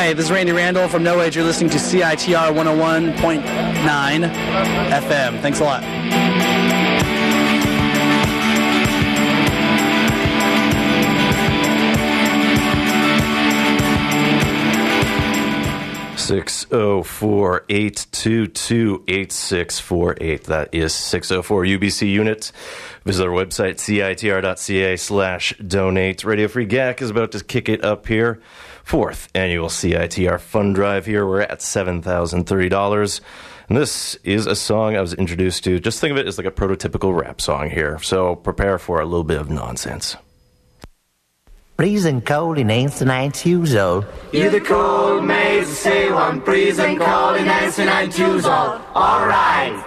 Hey, this is Randy Randall from No Age. You're listening to CITR 101.9 FM. Thanks a lot. 604-822-8648. That is 604 UBC unit. Visit our website, citr.ca/donate. Radio Free GAC is about to kick it up here. 4th annual CITR fund drive here. We're at $7,030. And this is a song I was introduced to. Just think of it as like a prototypical rap song here. So prepare for a little bit of nonsense. Freezing cold in 89 years old. You're the cold maze, say one. Freezing cold in 89 years old. All right.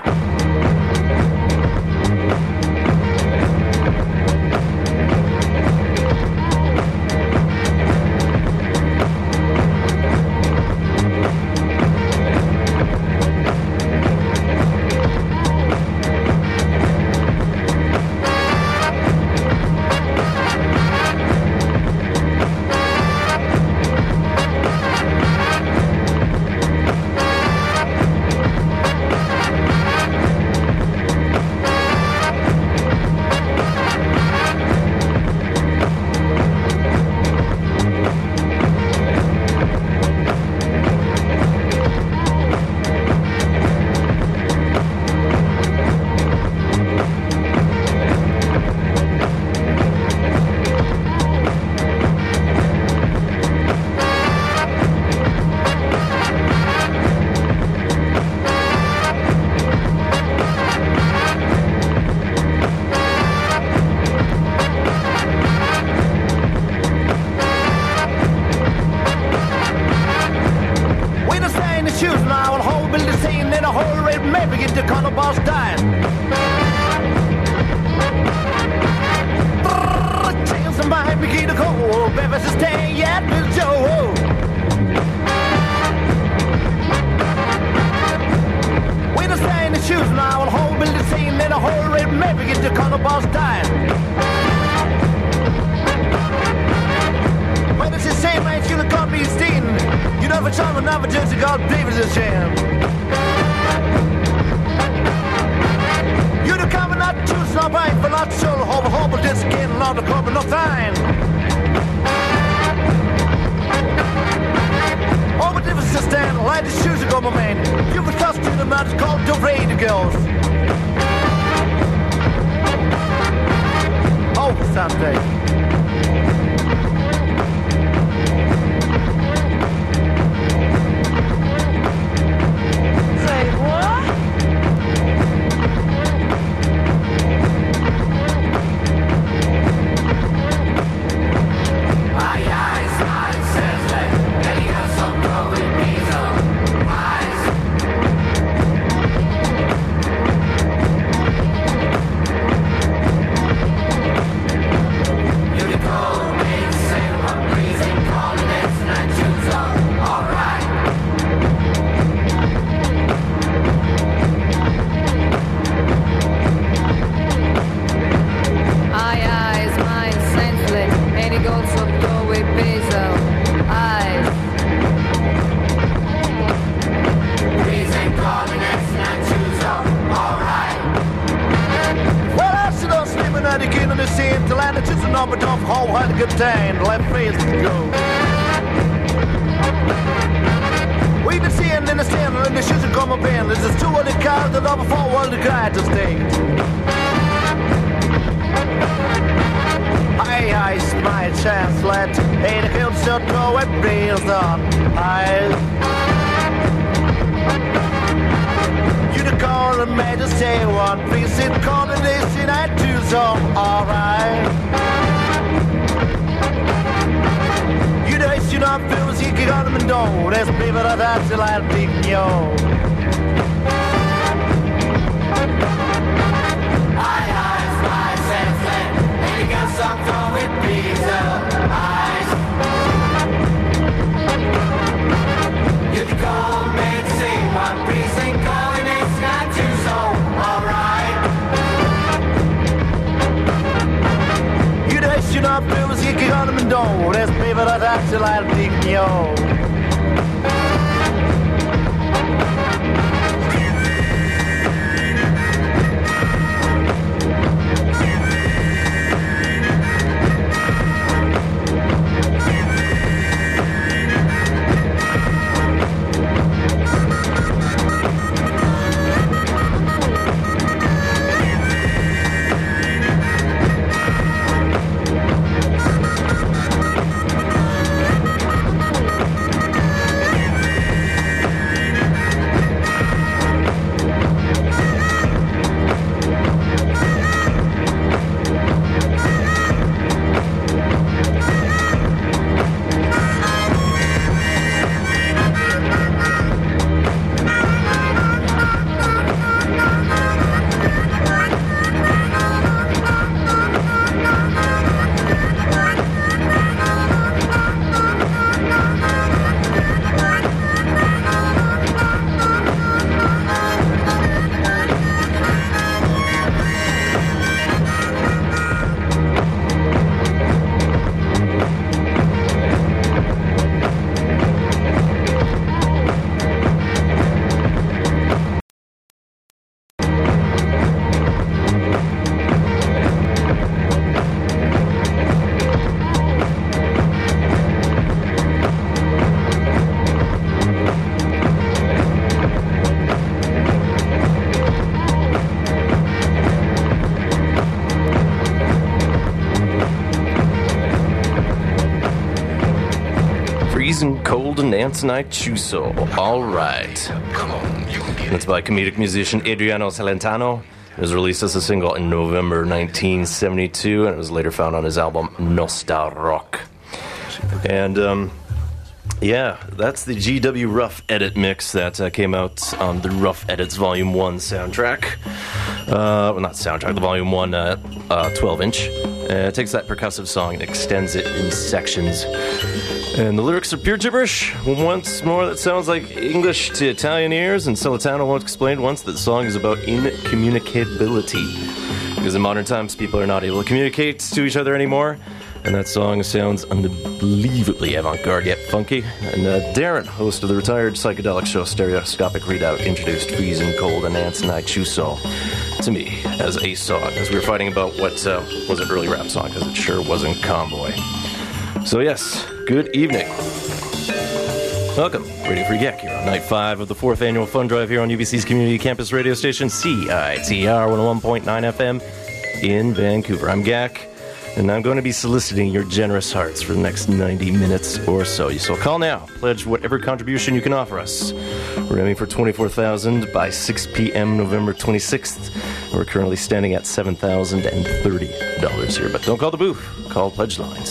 Freezing Cold and Antonite Chuso. All right. That's by comedic musician Adriano Celentano. It was released as a single in November 1972, and it was later found on his album Nostal Rock. And, yeah, that's the G.W. Rough Edit mix that came out on the Rough Edits Volume 1 soundtrack. Well, not soundtrack, the Volume 1 12-inch. It takes that percussive song and extends it in sections. And the lyrics are pure gibberish. Once more, that sounds like English to Italian ears, and Celentano once explained once that the song is about incommunicability. Because in modern times, people are not able to communicate to each other anymore. And that song sounds unbelievably avant-garde yet funky. And Darren, host of the retired psychedelic show Stereoscopic Readout, introduced Freezing Cold and Antonite Chuso to me as a song, as we were fighting about what was an early rap song, because it sure wasn't Convoy. So yes, good evening. Welcome, Radio Free Yak here on Night 5 of the 4th Annual Fun Drive here on UBC's community campus radio station, CITR 101.9 FM in Vancouver. I'm Gak. And I'm going to be soliciting your generous hearts for the next 90 minutes or so. So call now. Pledge whatever contribution you can offer us. We're aiming for $24,000 by 6 p.m. November 26th. We're currently standing at $7,030 here. But don't call the booth. Call pledge line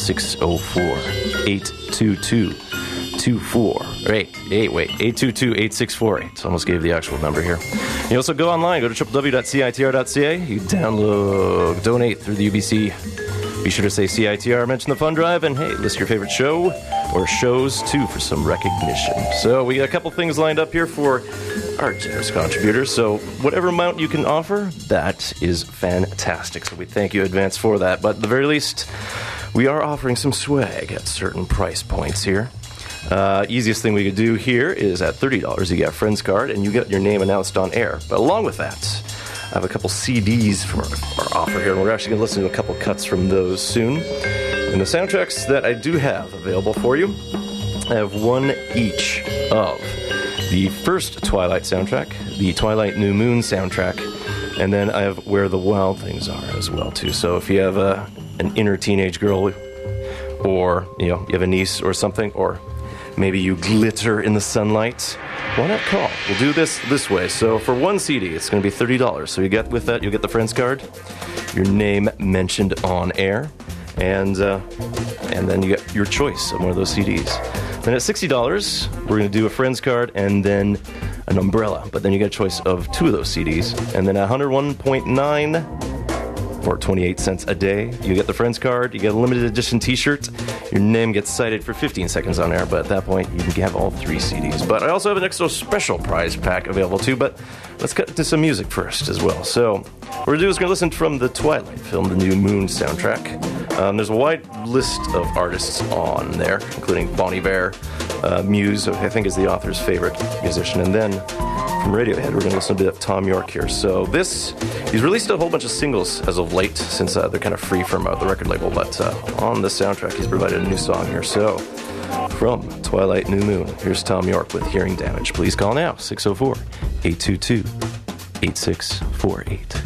822-8648. Almost gave the actual number here. You also go online. Go to www.citr.ca. You download, donate through the UBC. Be sure to say CITR, mention the fund drive, and hey, list your favorite show or shows too for some recognition. So we got a couple things lined up here for our generous contributors. So whatever amount you can offer, that is fantastic. So we thank you in advance for that. But at the very least, we are offering some swag at certain price points here. Easiest thing we could do here is at $30, you get a friend's card and you get your name announced on air. But along with that, I have a couple CDs for our offer here, and we're actually going to listen to a couple cuts from those soon. And the soundtracks that I do have available for you, I have one each of the first Twilight soundtrack, the Twilight New Moon soundtrack, and then I have Where the Wild Things Are as well, too. So if you have an inner teenage girl, or you have a niece or something, or maybe you glitter in the sunlight, why not call? We'll do this way. So for one CD, it's going to be $30. So you get with that, you'll get the friend's card, your name mentioned on air, and then you get your choice of one of those CDs. Then at $60, we're going to do a friend's card and then an umbrella. But then you get a choice of two of those CDs. And then at $101.9 for 28 cents a day, you get the friend's card, you get a limited edition t-shirt, your name gets cited for 15 seconds on air, but at that point you can have all three CDs. But I also have an extra special prize pack available too, but let's cut to some music first as well. So what we're going to do is we're going to listen from the Twilight film, the New Moon soundtrack. There's a wide list of artists on there, including Bon Iver, Muse, I think is the author's favorite musician, and then from Radiohead, we're going to listen to a bit of Tom York here. So he's released a whole bunch of singles as of late, since they're kind of free from the record label, but on the soundtrack, he's provided a new song here. So, from Twilight New Moon, here's Tom York with Hearing Damage. Please call now, 604-822-8648.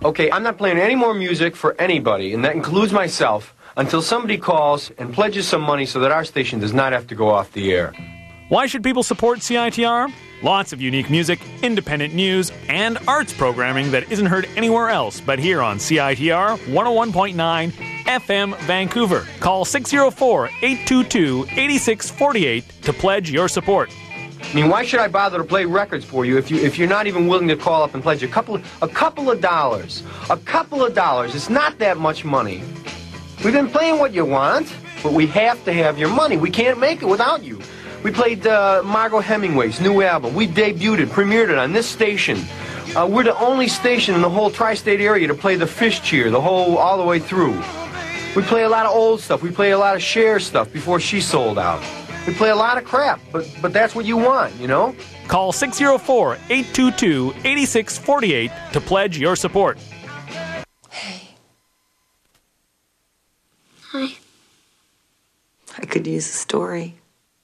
Okay, I'm not playing any more music for anybody, and that includes myself, until somebody calls and pledges some money so that our station does not have to go off the air. Why should people support CITR? Lots of unique music, independent news, and arts programming that isn't heard anywhere else but here on CITR 101.9 FM Vancouver. Call 604-822-8648 to pledge your support. I mean, why should I bother to play records for you if you're not even willing to call up and pledge a couple of dollars? A couple of dollars. It's not that much money. We've been playing what you want, but we have to have your money. We can't make it without you. We played Margot Hemingway's new album. We debuted it, premiered it on this station. We're the only station in the whole tri-state area to play the Fish Cheer all the way through. We play a lot of old stuff. We play a lot of Cher stuff before she sold out. We play a lot of crap, but that's what you want, you know? Call 604-822-8648 to pledge your support. Hey. Hi. I could use a story.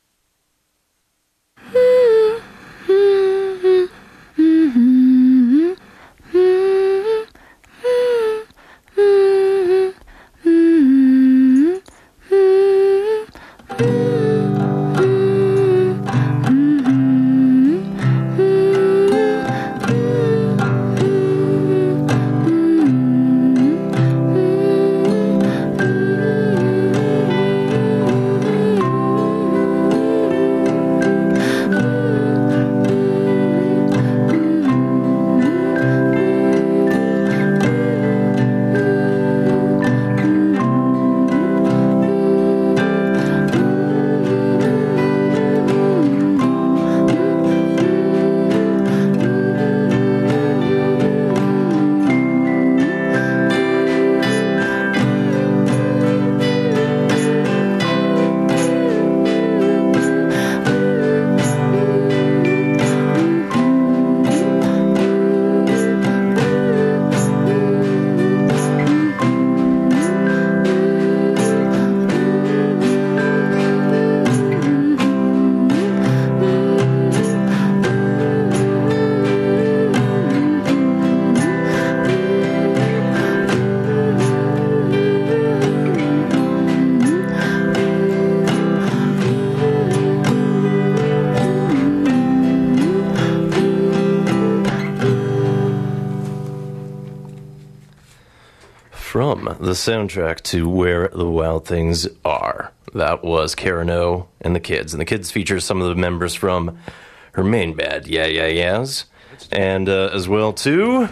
From the soundtrack to Where the Wild Things Are. That was Karen O and the Kids. And the Kids features some of the members from her main band, Yeah Yeah Yeahs. And as well, too,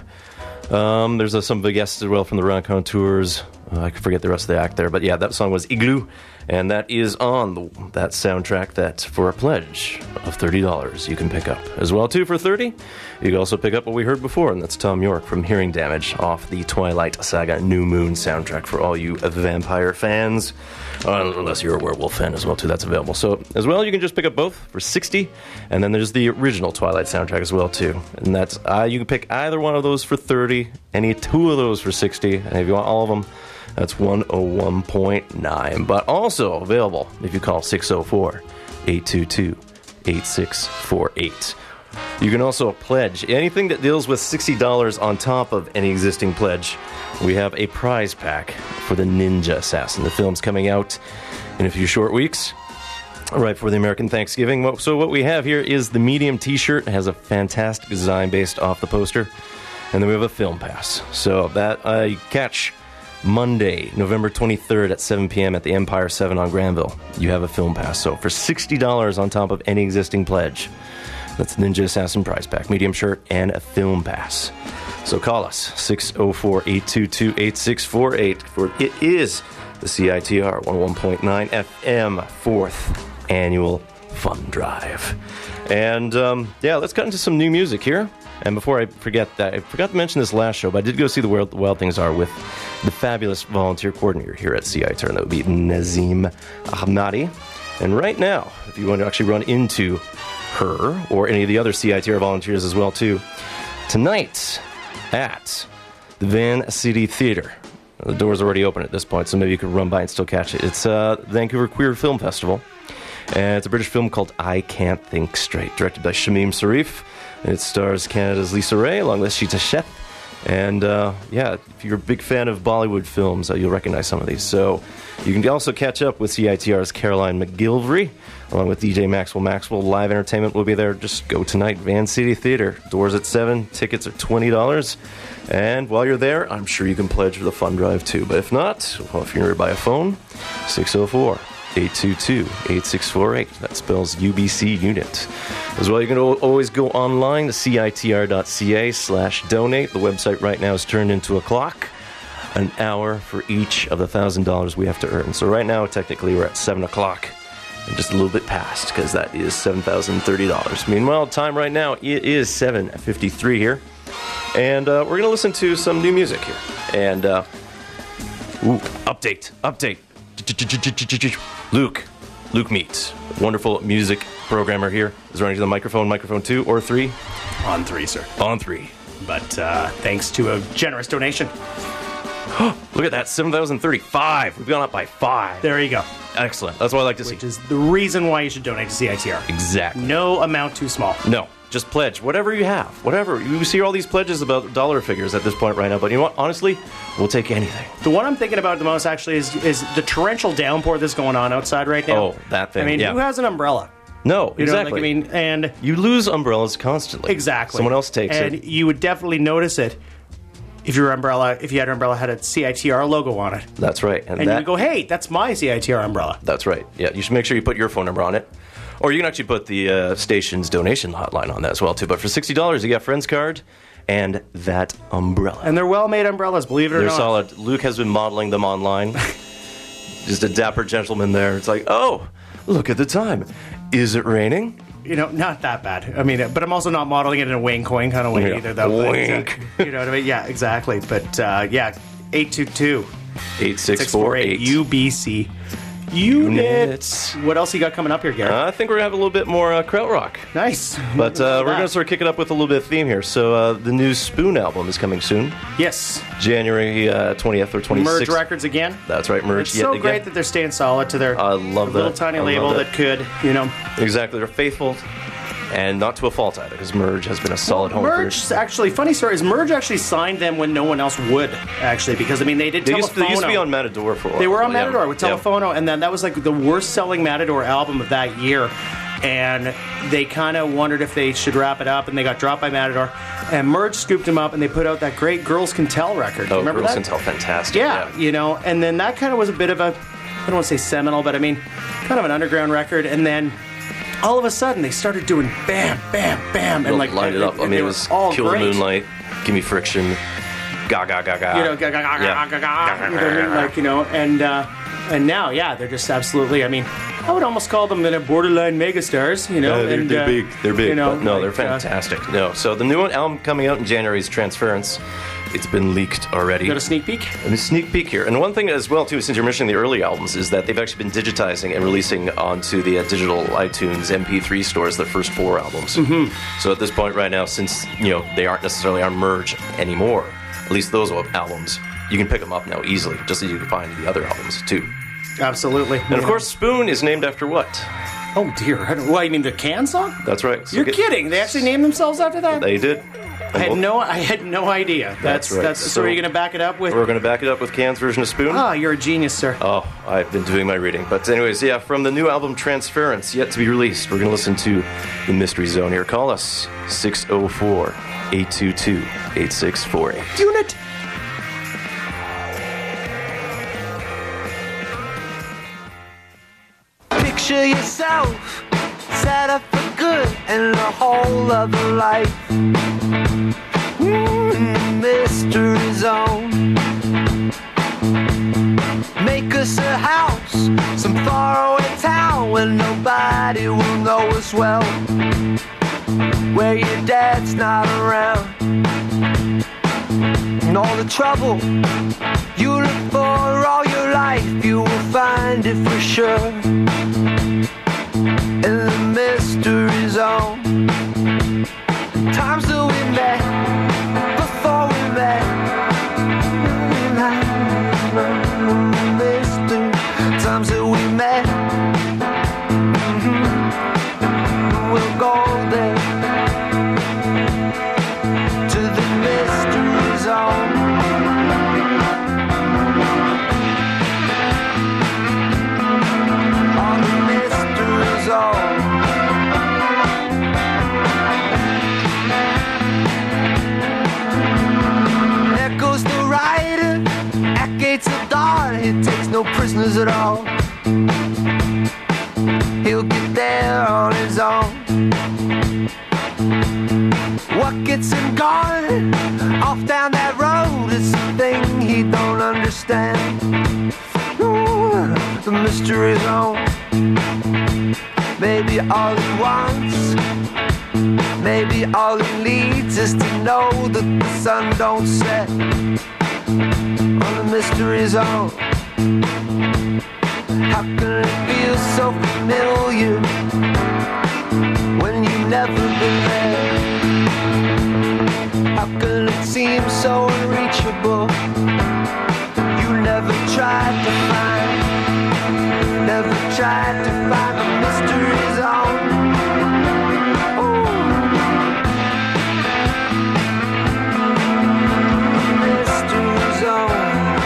there's some of the guests as well from the Raconteurs. I forget the rest of the act there. But yeah, that song was Igloo. And that is on that soundtrack that for a pledge of $30 you can pick up. As well, too, for $30, you can also pick up what we heard before, and that's Tom York from Hearing Damage off the Twilight Saga New Moon soundtrack for all you vampire fans. Unless you're a werewolf fan as well, too, that's available. So, as well, you can just pick up both for $60, and then there's the original Twilight soundtrack as well, too. And that's you can pick either one of those for $30, any two of those for $60, and if you want all of them, that's 101.9. But also available if you call 604-822-8648. You can also pledge anything that deals with $60 on top of any existing pledge. We have a prize pack for The Ninja Assassin. The film's coming out in a few short weeks, right before the American Thanksgiving. So what we have here is the medium t-shirt. It has a fantastic design based off the poster. And then we have a film pass. So that you catch Monday, November 23rd at 7 p.m. at the Empire 7 on Granville. You have a film pass. So for $60 on top of any existing pledge, that's Ninja Assassin prize pack, medium shirt, and a film pass. So call us, 604-822-8648, for it is the CITR 101.9 FM 4th Annual Fund Drive. And, let's cut into some new music here. And before I forget that, I forgot to mention this last show, but I did go see the Wild Things Are with the fabulous volunteer coordinator here at CITR, and that would be Nazim Ahmadi. And right now, if you want to actually run into her or any of the other CITR volunteers as well, too, tonight at the Van City Theatre. The door's already open at this point, so maybe you could run by and still catch it. It's Vancouver Queer Film Festival, and it's a British film called I Can't Think Straight, directed by Shamim Sarif. It stars Canada's Lisa Ray, along with Shita Sheth, And yeah, if you're a big fan of Bollywood films, you'll recognize some of these. So you can also catch up with CITR's Caroline McGilvery, along with DJ Maxwell Maxwell. Live entertainment will be there. Just go tonight, Van City Theater. Doors at 7. Tickets are $20. And while you're there, I'm sure you can pledge for the fund drive too. But if not, well, if you're nearby a phone, 604-822-8648. That spells UBC Unit. As well, you can always go online to citr.ca/donate. The website right now is turned into a clock. An hour for each of the $1,000 we have to earn. So right now, technically, we're at 7 o'clock. And just a little bit past, because that is $7,030. Meanwhile, time right now, it is 7:53 here. And we're going to listen to some new music here. And, update. Luke Meets. Wonderful music programmer here. Is running to the microphone 2 or 3? On 3, sir. On 3. But thanks to a generous donation. Look at that, 7,035. We've gone up by 5. There you go. Excellent. That's what I like to see. Which is the reason why you should donate to CITR. Exactly. No amount too small. No. Just pledge. Whatever you have. Whatever. You see all these pledges about dollar figures at this point right now. But you know what? Honestly, we'll take anything. The one I'm thinking about the most, actually, is the torrential downpour that's going on outside right now. Oh, that thing. I mean, yeah. who has an umbrella? No, You exactly. know, like, I mean, and you lose umbrellas constantly. exactly. Someone else takes it. And you would definitely notice it if your umbrella, if you had an umbrella had a CITR logo on it. That's right. And you would go, hey, that's my CITR umbrella. That's right. Yeah, you should make sure you put your phone number on it. Or you can actually put the station's donation hotline on that as well, too. But for $60, you get Friends card and that umbrella. And they're well-made umbrellas, believe it or They're not. solid. Luke has been modeling them online. Just a dapper gentleman there. It's like, oh, look at the time. Is it raining? You know, not that bad. I mean, but I'm also not modeling it in a wink-wink kind of way Yeah. either, though. Wink. But, you know what I mean? Yeah, exactly. But, yeah, 822-648 UBC Units. What else you got coming up here, Gary? I think we're going to have a little bit more krautrock. Nice. But we're going to sort of kick it up with a little bit of theme here. So the new Spoon album is coming soon. Yes. January 20th or 26th. Merge Records again. That's right, Merge It's yet so again. great that they're staying solid to their I love little that. tiny I love label that. that could, you know. Exactly. They're faithful and not to a fault either, because Merge has been a solid home for Merge, actually, funny story is Merge actually signed them when no one else would, actually, because, I mean, they did They Telefono. used to be on Matador for a while. They were on Yeah. Matador with Yeah. Telefono, and then that was like the worst-selling Matador album of that year. And they kind of wondered if they should wrap it up, and they got dropped by Matador. And Merge scooped them up, and they put out that great Girls Can Tell record. Oh, Remember Girls that? Can Tell, fantastic. Yeah, you know, and then that kind of was a bit of a, I don't want to say seminal, but I mean, kind of an underground record. And then all of a sudden, they started doing bam, bam, bam, and like lined it up. I mean, they it were was all Kill the great. Moonlight, Give Me Friction, Ga Ga Ga Ga. You know, ga, ga, ga, Yeah. ga, ga, ga, you know what I mean? Like, you know, and now, yeah, they're just absolutely. I mean, I would almost call them the borderline megastars. You know, Yeah, and, they're big. They're big. You know, but no, like, they're fantastic. No, so the new album coming out in January is Transference. It's been leaked already. Got a sneak peek? And a sneak peek here. And one thing as well, too, since you're mentioning the early albums, is that they've actually been digitizing and releasing onto the digital iTunes MP3 stores the first 4 albums. Mm-hmm. So at this point right now, since, you know, they aren't necessarily on Merge anymore, at least those albums, you can pick them up now easily, just as you can find the other albums, too. Absolutely. And of course, Spoon is named after what? Oh, dear. What, you mean the Can song? That's right. So You're kidding. They actually named themselves after that? They did. I had no idea. That's right. So are you going to back it up with? We're going to back it up with Can's version of Spoon. Ah, you're a genius, sir. Oh, I've been doing my reading. But anyways, yeah, from the new album Transference, yet to be released, we're going to listen to The Mystery Zone here. Call us 604-822-8648. Unit. Picture yourself set up for good and a whole other life. Mystery zone. Make us a house, some faraway town where nobody will know us well. Where your dad's not around. And all the trouble you look for all your life, you will find it for sure. In the mystery zone. Times that we met, before we met. Mystery. Times that we met. We'll go there. To the mystery zone. buckets and gone off down that road. It's a thing he don't understand. Ooh, the mystery zone. Maybe all he wants, maybe all he needs is to know that the sun don't set on the mystery zone. How can it feel so familiar when you've never been there? How can it seem so unreachable? You never tried to find, never tried to find the mystery zone. Ooh. Mystery zone.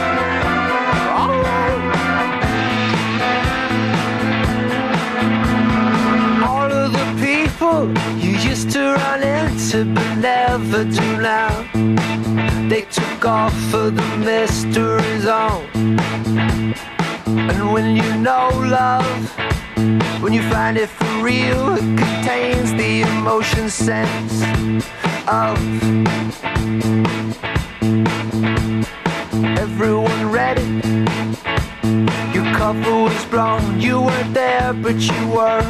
All of the people you used to run into but never do now, they took off for the mystery zone. And when you know love, when you find it for real, it contains the emotion sense of everyone ready. Your cover was blown, you weren't there but you were.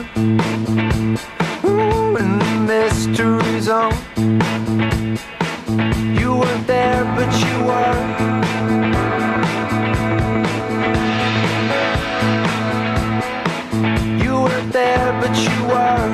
Ooh, in the mystery zone. You weren't there but you were. You weren't there but you were.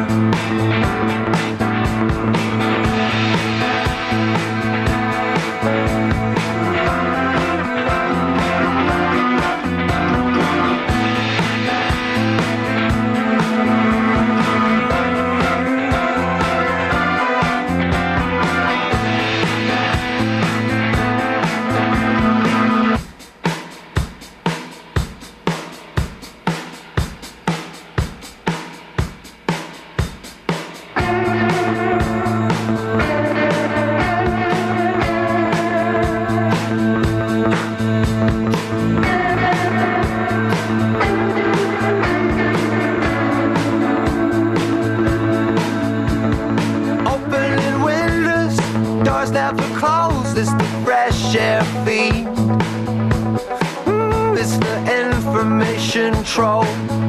It's the information troll.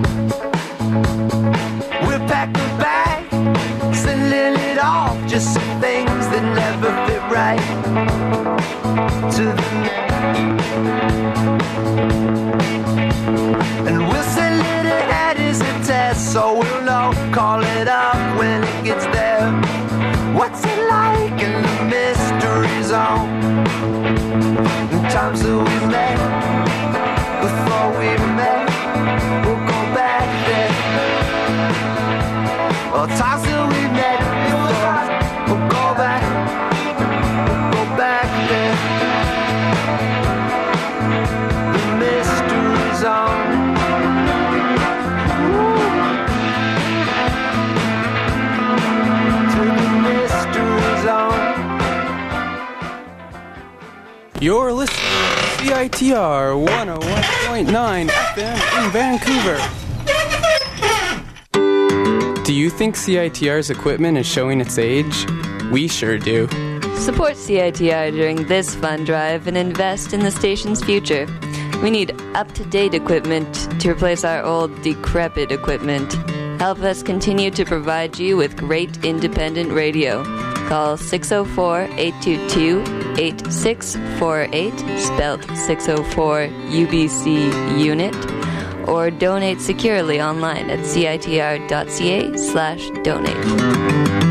We'll pack a bag, sending it off, just some things that never fit right to the net. And we'll send it ahead as a test, so we'll know, call it up when it gets there. What's it like in the mystery zone? The times that we met, before we met, we'll go back there. Well, times that we met before, we'll go back there. The mystery zone. To the mystery zone. You're listening to CITR 101.9 FM in Vancouver. Do you think CITR's equipment is showing its age? We sure do. Support CITR during this fund drive and invest in the station's future. We need up-to-date equipment to replace our old, decrepit equipment. Help us continue to provide you with great independent radio. Call 604-822-8648, spelt 604 UBC unit, or donate securely online at citr.ca/donate.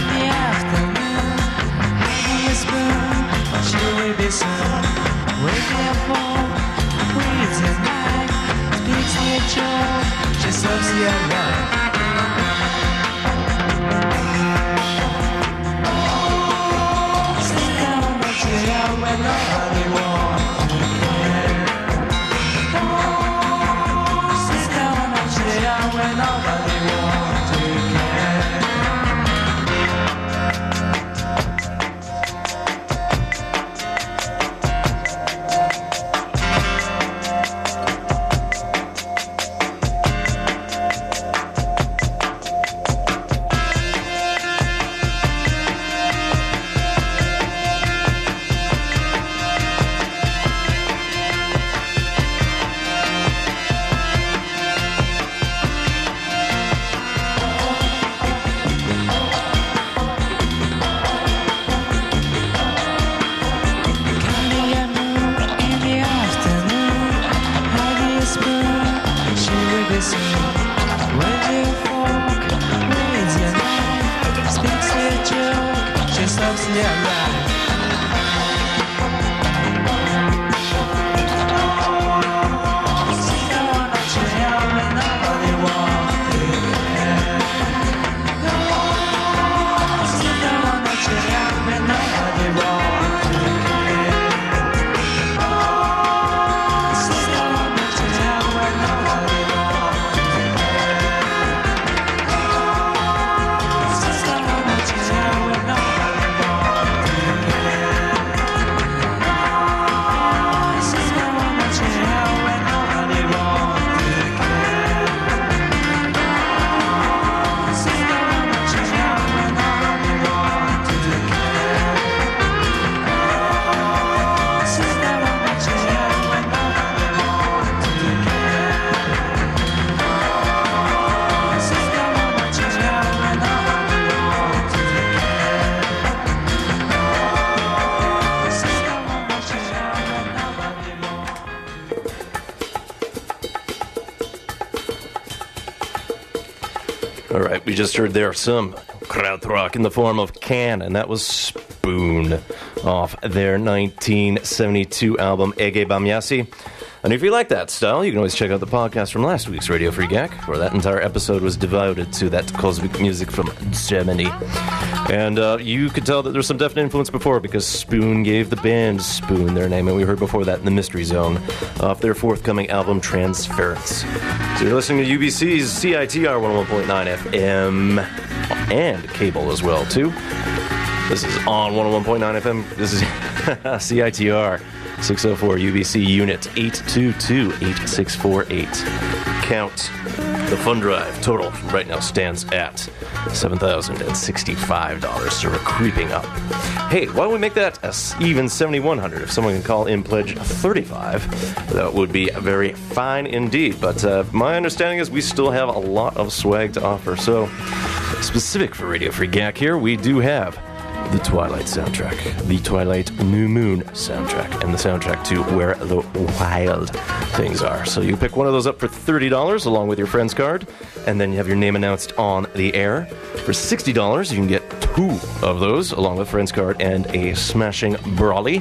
Wake All right, we just heard there some krautrock in the form of Can, and that was Spoon off their 1972 album Ege Bamyasi. And if you like that style, you can always check out the podcast from last week's Radio Free Gag, where that entire episode was devoted to that cosmic music from Germany. And you could tell that there's some definite influence before, because Spoon gave the band Spoon their name, and we heard before that in the Mystery Zone off their forthcoming album Transference. So you're listening to UBC's CITR 101.9 FM and cable as well, too. This is on 101.9 FM. This is CITR 604 UBC Unit 822-8648. Count. The fund drive total right now stands at $7,065, so we're creeping up. Hey, why don't we make that even $7,100? If someone can call in pledge $35, that would be very fine indeed. But my understanding is we still have a lot of swag to offer. So, specific for Radio Free Gak here, we do have the Twilight soundtrack, the Twilight New Moon soundtrack, and the soundtrack to Where the Wild Things Are. So you pick one of those up for $30 along with your friend's card, and then you have your name announced on the air. For $60, you can get two of those along with friend's card and a smashing brawly,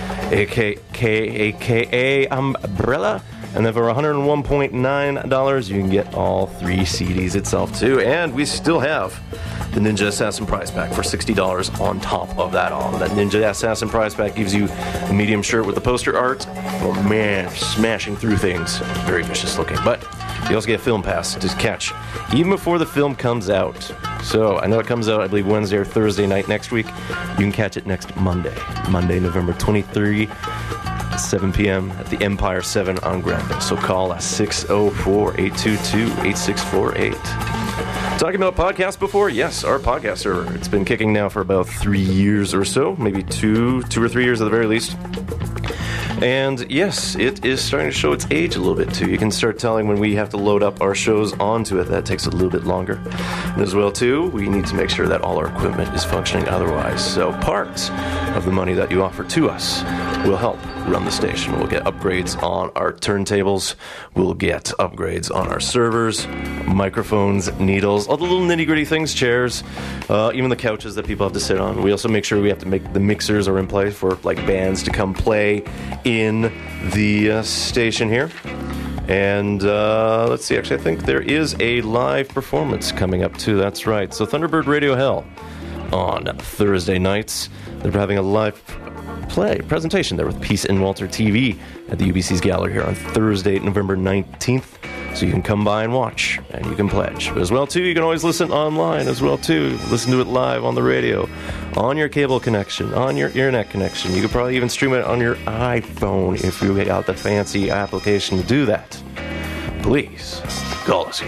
aka umbrella. And then for $101.9, you can get all three CDs itself, too. And we still have the Ninja Assassin prize pack for $60 on top of that all. That Ninja Assassin prize pack gives you a medium shirt with the poster art. Oh, man, smashing through things. Very vicious looking. But you also get a film pass to catch even before the film comes out. So I know it comes out, I believe, Wednesday or Thursday night next week. You can catch it next Monday, November 23. 7 p.m. at the Empire 7 on Granville. So call us 604-822-8648. Talking about podcasts before? Yes, our podcast server. It's been kicking now for about 3 years or so, maybe two or 3 years at the very least. And yes, it is starting to show its age a little bit too. You can start telling when we have to load up our shows onto it. That takes a little bit longer. And as well too, we need to make sure that all our equipment is functioning otherwise. So part of the money that you offer to us will help run the station. We'll get upgrades on our turntables. We'll get upgrades on our servers, microphones, needles, all the little nitty-gritty things, chairs, even the couches that people have to sit on. We also make sure we have to make the mixers are in place for like bands to come play in the station here. And let's see, actually, I think there is a live performance coming up, too. That's right. So Thunderbird Radio Hell on Thursday nights. They're having a live presentation there with Peace and Walter TV at the UBC's gallery here on Thursday, November 19th. So you can come by and watch, and you can pledge. But as well, too, you can always listen online as well, too. Listen to it live on the radio, on your cable connection, on your internet connection. You could probably even stream it on your iPhone if you got the fancy application to do that. Please call us here,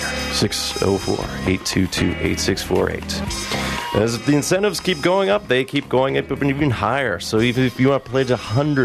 604-822-8648. As the incentives keep going up, they keep going up even higher. So even if you want to pledge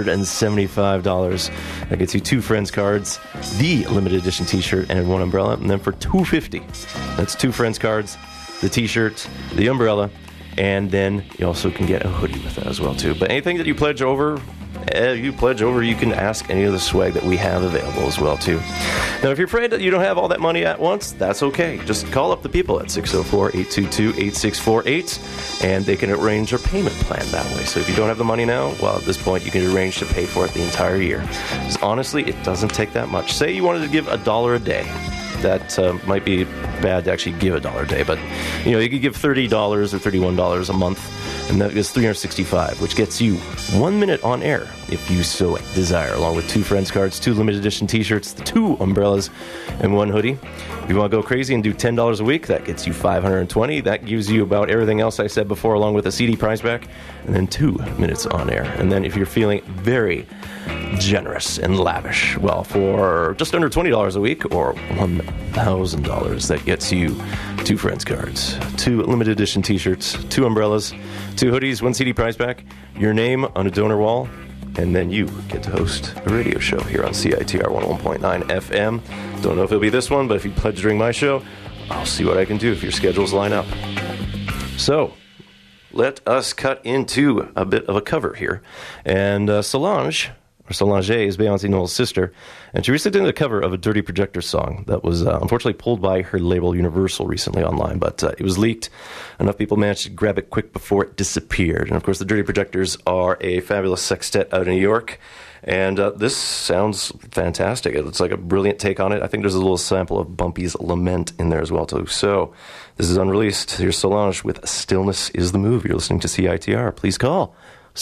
$175, that gets you 2 Friends cards, the limited edition t-shirt, and 1 umbrella. And then for $250, that's 2 Friends cards, the t-shirt, the umbrella, and then you also can get a hoodie with that as well, too. But anything that you pledge over, you can ask any of the swag that we have available as well, too. Now, if you're afraid that you don't have all that money at once, that's okay. Just call up the people at 604-822-8648, and they can arrange a payment plan that way. So if you don't have the money now, well, at this point, you can arrange to pay for it the entire year. Because honestly, it doesn't take that much. Say you wanted to give $1 a day. That might be bad to actually give $1 a day, but you could give $30 or $31 a month, and that is $365, which gets you 1 minute on air if you so desire, along with 2 Friends cards, 2 limited edition t-shirts, 2 umbrellas, and 1 hoodie. If you want to go crazy and do $10 a week, that gets you $520. That gives you about everything else I said before, along with a CD prize back, and then 2 minutes on air. And then if you're feeling very generous and lavish, well, for just under $20 a week or $1,000, that gets you 2 Friends cards, 2 limited edition t-shirts, 2 umbrellas, 2 hoodies, 1 CD prize pack, your name on a donor wall, and then you get to host a radio show here on CITR 101.9 FM. Don't know if it'll be this one, but if you pledge during my show, I'll see what I can do if your schedules line up. So, let us cut into a bit of a cover here. And Solange is Beyonce Knowles' sister, and she recently did a cover of a Dirty Projector song that was unfortunately pulled by her label Universal recently online, but it was leaked. Enough people managed to grab it quick before it disappeared. And of course, the Dirty Projectors are a fabulous sextet out of New York, and this sounds fantastic. It's like a brilliant take on it. I think there's a little sample of Bumpy's Lament in there as well, too. So, this is unreleased. Here's Solange with Stillness is the Move. You're listening to CITR. Please call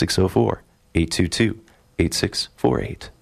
604-822-8648.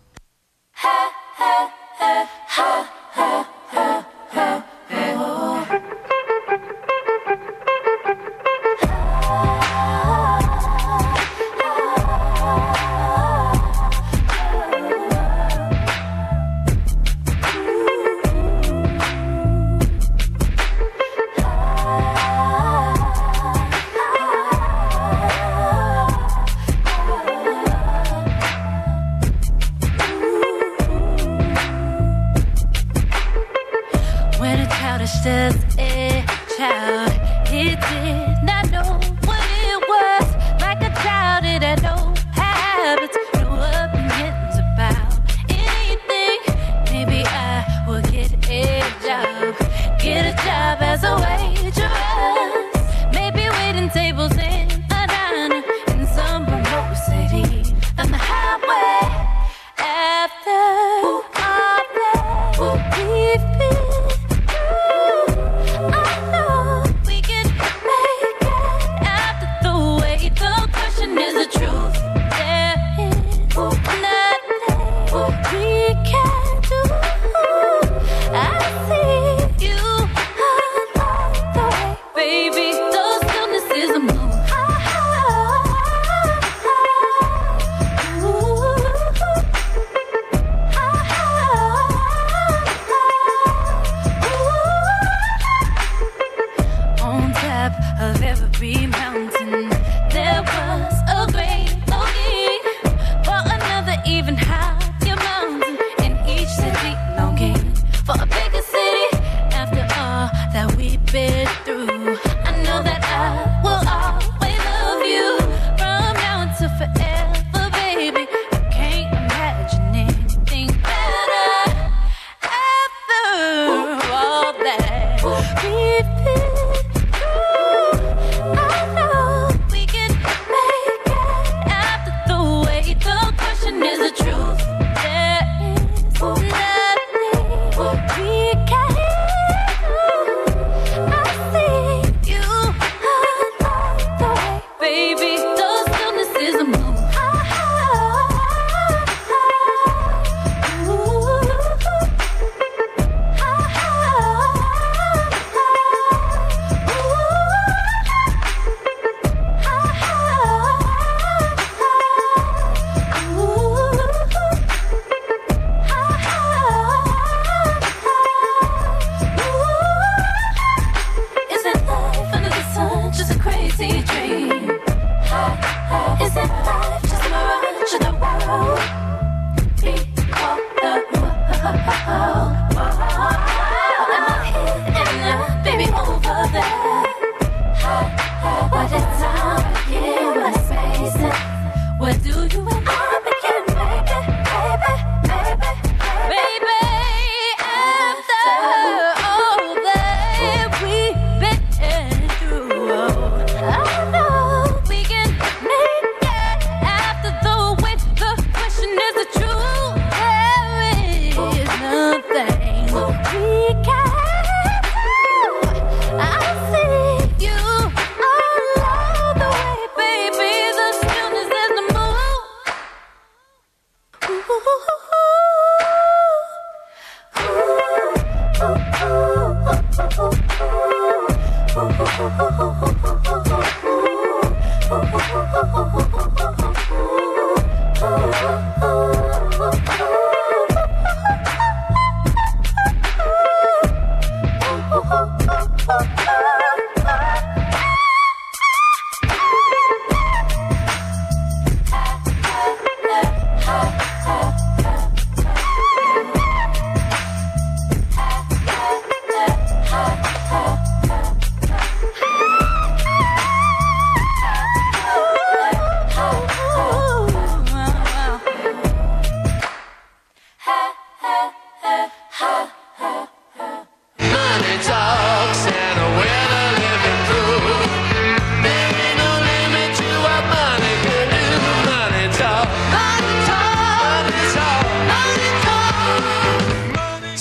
Just a child, he did not know what it was. Like a child, it had no habits, no opinions about anything. Maybe I will get a job as a waitress. Maybe waiting tables in a diner in some remote city on the highway. After all that we've been, I know we can make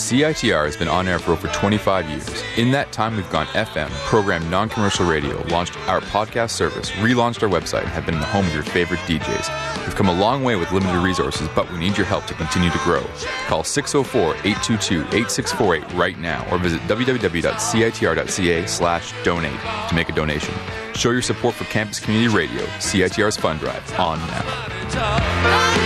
CITR has been on air for over 25 years. In that time, we've gone FM, programmed non-commercial radio, launched our podcast service, relaunched our website, and have been the home of your favorite DJs. We've come a long way with limited resources, but we need your help to continue to grow. Call 604-822-8648 right now or visit www.citr.ca/donate to make a donation. Show your support for Campus Community Radio. CITR's Fund Drive on now.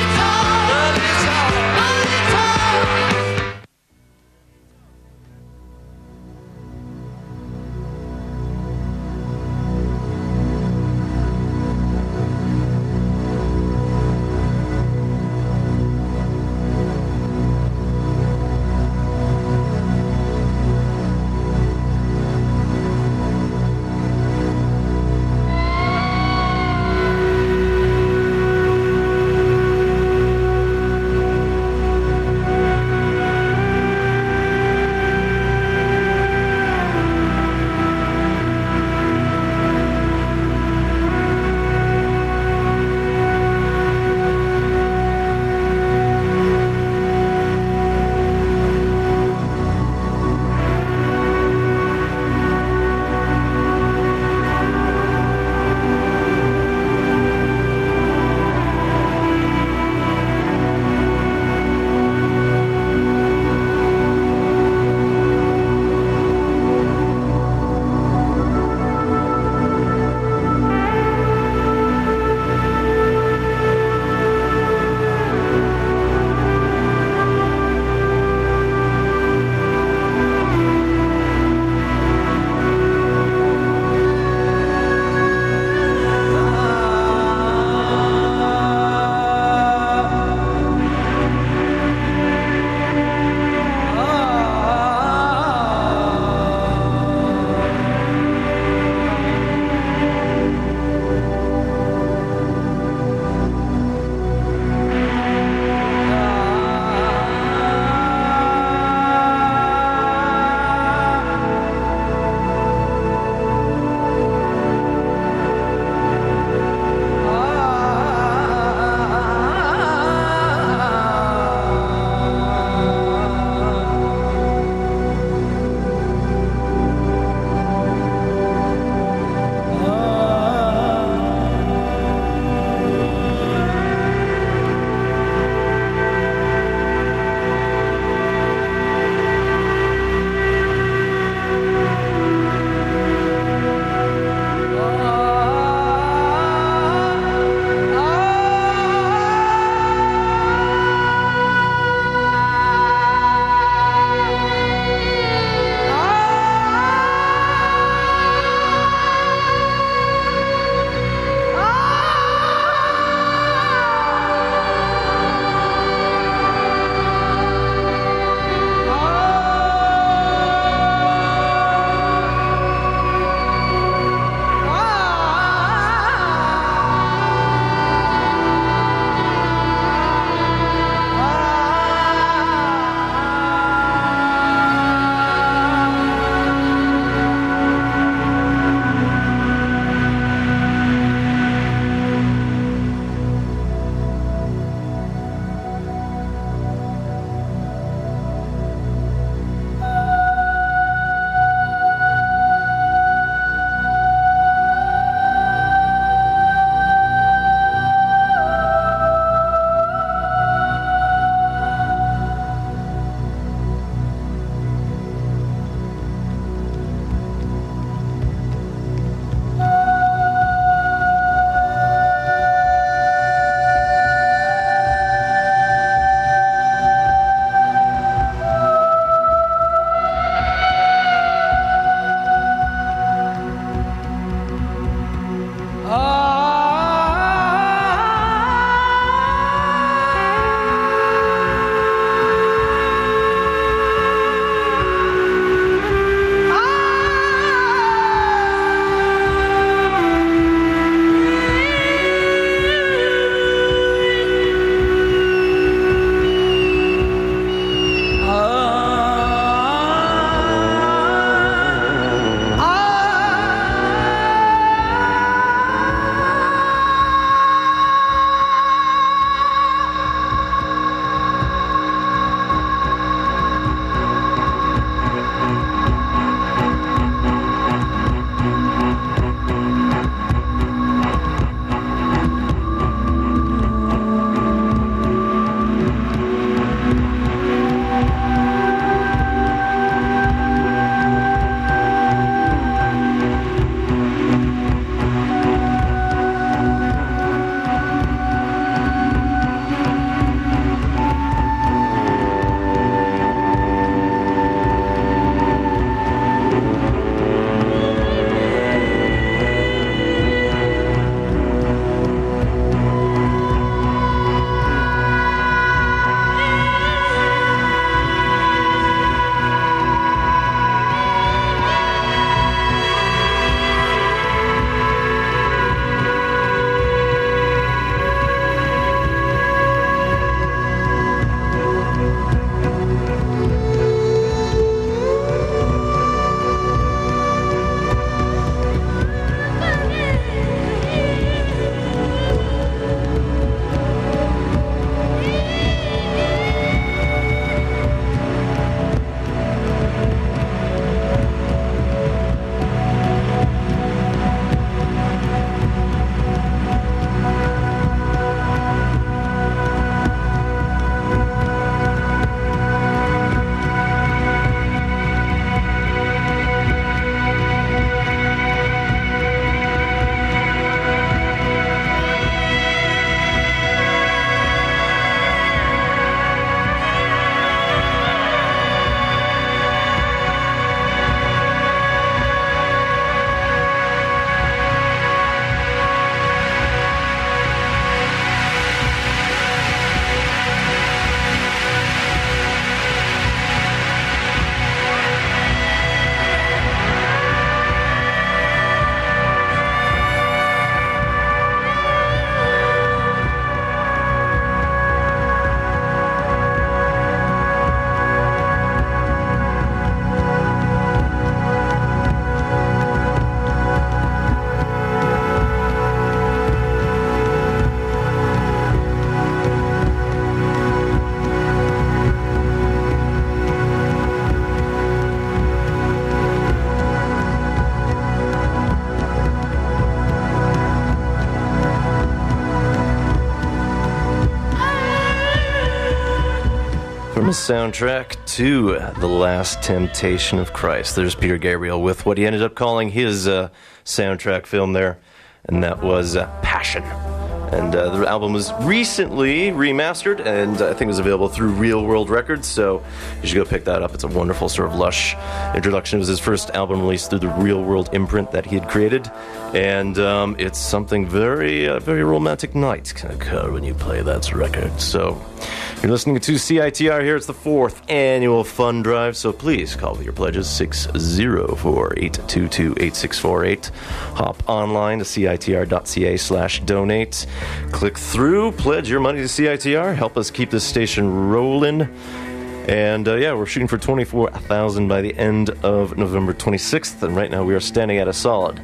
From a soundtrack to The Last Temptation of Christ, there's Peter Gabriel with what he ended up calling his soundtrack film there, and that was Passion. And the album was recently remastered, and I think it was available through Real World Records, so you should go pick that up. It's a wonderful sort of lush introduction. It was his first album released through the Real World imprint that he had created, and it's something very romantic night kind of occur when you play that record. So you're listening to CITR here. It's the 4th annual fund drive, so please call with your pledges, 604-822-8648. Hop online to citr.ca/donate. Click through, pledge your money to CITR, help us keep this station rolling. And we're shooting for $24,000 by the end of November 26th, and right now we are standing at a solid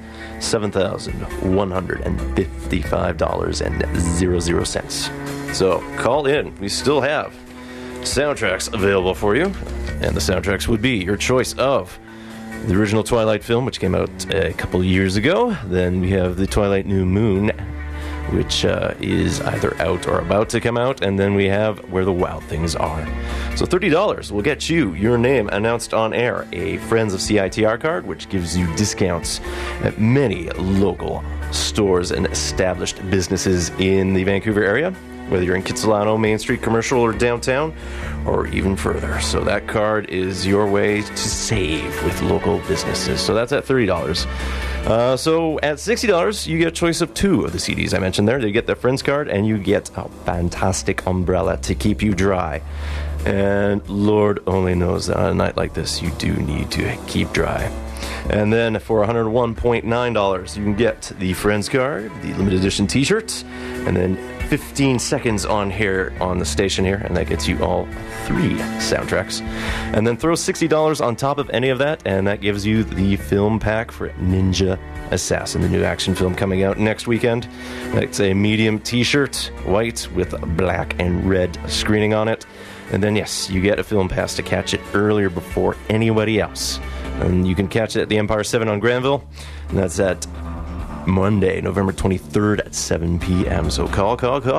$7,155.00. So call in. We still have soundtracks available for you, and the soundtracks would be your choice of the original Twilight film, which came out a couple years ago. Then we have the Twilight New Moon, which is either out or about to come out, and then we have Where the Wild Things Are. So $30 will get you your name announced on air, a Friends of CITR card, which gives you discounts at many local stores and established businesses in the Vancouver area, whether you're in Kitsilano, Main Street, Commercial, or downtown, or even further. So that card is your way to save with local businesses. So that's at $30. So at $60, you get a choice of 2 of the CDs I mentioned there. You get the Friends card, and you get a fantastic umbrella to keep you dry. And Lord only knows that on a night like this, you do need to keep dry. And then for $101.9, you can get the Friends card, the limited edition t-shirts, and then 15 seconds on here on the station here, and that gets you all 3 soundtracks. And then throw $60 on top of any of that, and that gives you the film pack for Ninja Assassin, the new action film coming out next weekend. That's a medium t-shirt, white with black and red screening on it. And then, yes, you get a film pass to catch it earlier before anybody else. And you can catch it at the Empire 7 on Granville, and that's at Monday, November 23rd at 7 p.m. So call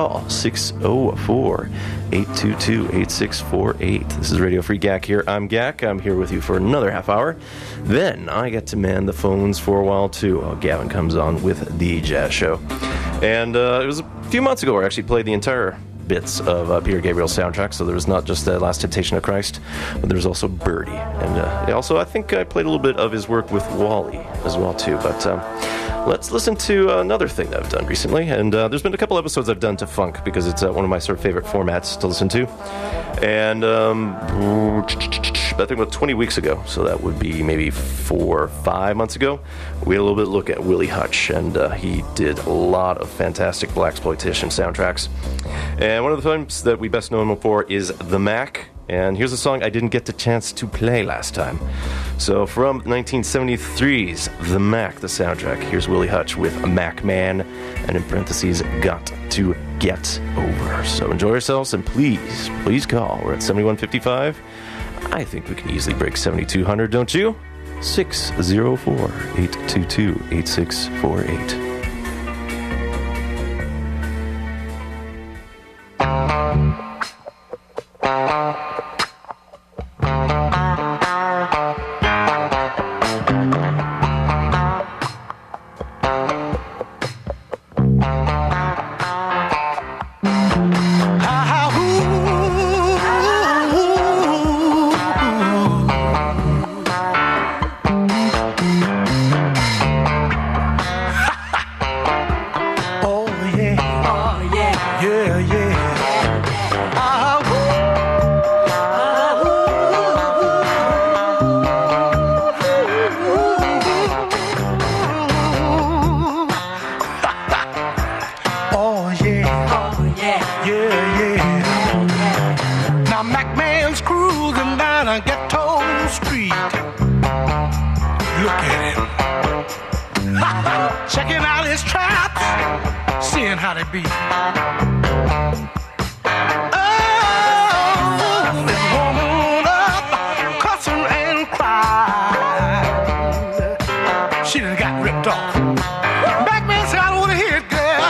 604-822-8648. This is Radio Free Gak here. I'm Gak. I'm here with you for another half hour. Then I get to man the phones for a while, too. Gavin comes on with The Jazz Show. And it was a few months ago where I actually played the entire bits of Peter Gabriel's soundtrack, so there was not just The Last Temptation of Christ, but there was also Birdie. And also, I think I played a little bit of his work with Wally as well, too. But let's listen to another thing that I've done recently. And there's been a couple episodes I've done to funk, because it's one of my sort of favorite formats to listen to. And I think about 20 weeks ago, so that would be maybe 4 or 5 months ago, we had a little bit of a look at Willie Hutch, and he did a lot of fantastic blaxploitation soundtracks. And one of the films that we best know him for is The Mac. And here's a song I didn't get the chance to play last time. So from 1973's The Mac, the soundtrack, here's Willie Hutch with Mac Man, and in parentheses, Got to Get Over. So enjoy yourselves, and please call. We're at 7155. I think we can easily break 7200, don't you? 604-822-8648.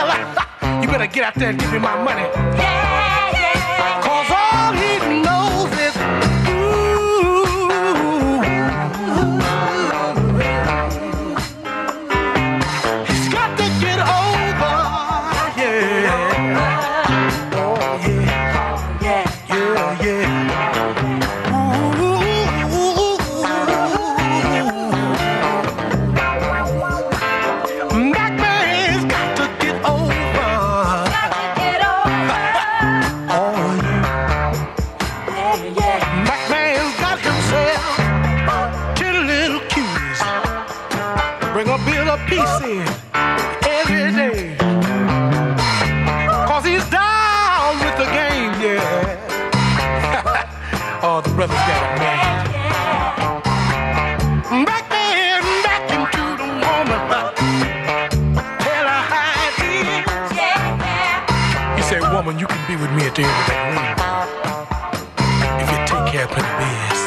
Get out there and give me my money. Yeah, yeah. 'Cause all he knows McMahon's got himself 10 little cuties. Bring a bill of peace in every day. Cause he's down with the game, yeah. Oh, the brothers got it made. McMahon back into the woman. Tell her how it is. He said, woman, you can be with me at the end of that room. Care for the biz.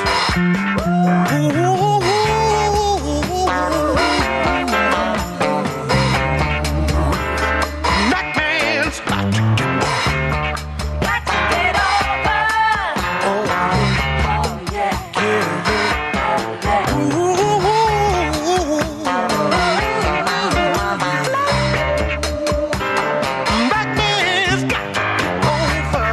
McMahon's got to get over. Oh, yeah, yeah. McMahon's got to get over.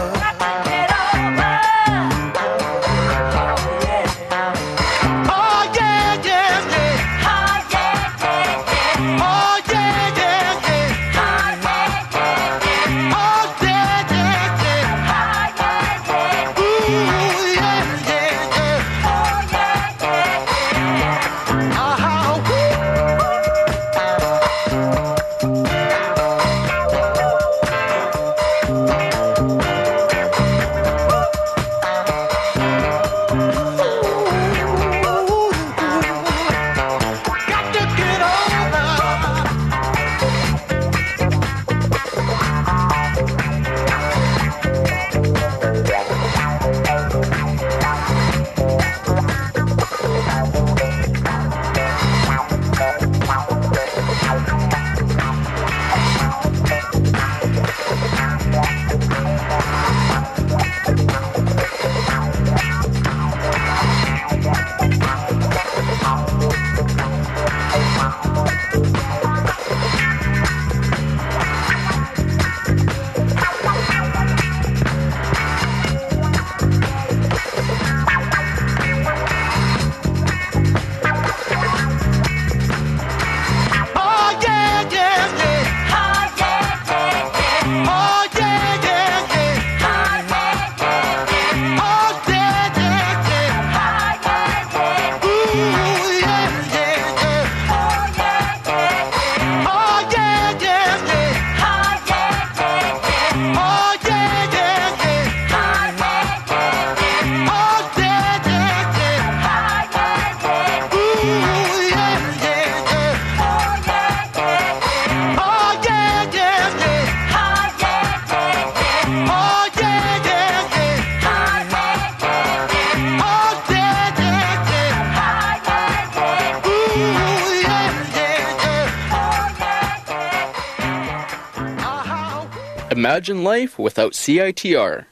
Imagine life without CITR.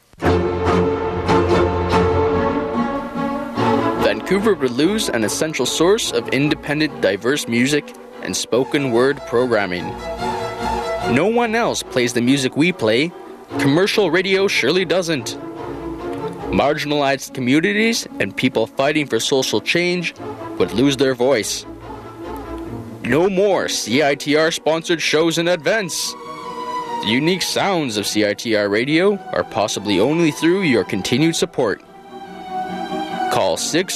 Vancouver would lose an essential source of independent, diverse music and spoken word programming. No one else plays the music we play. Commercial radio surely doesn't. Marginalized communities and people fighting for social change would lose their voice. No more CITR-sponsored shows and events. The unique sounds of CITR radio are possibly only through your continued support. Call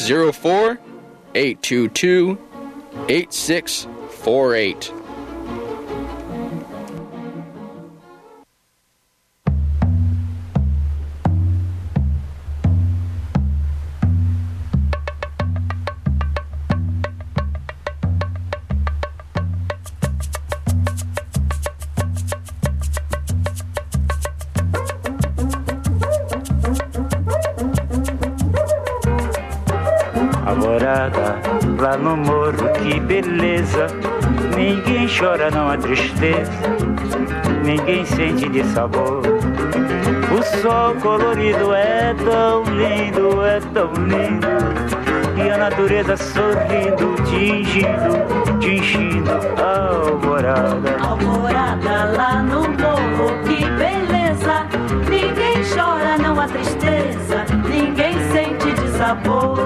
604-822-8648. Lá no morro, que beleza. Ninguém chora, não há tristeza. Ninguém sente de sabor. O sol colorido é tão lindo, é tão lindo. E a natureza sorrindo, tingindo a alvorada. Alvorada lá no morro, que beleza. Ninguém chora, não há tristeza. Ninguém sente de sabor.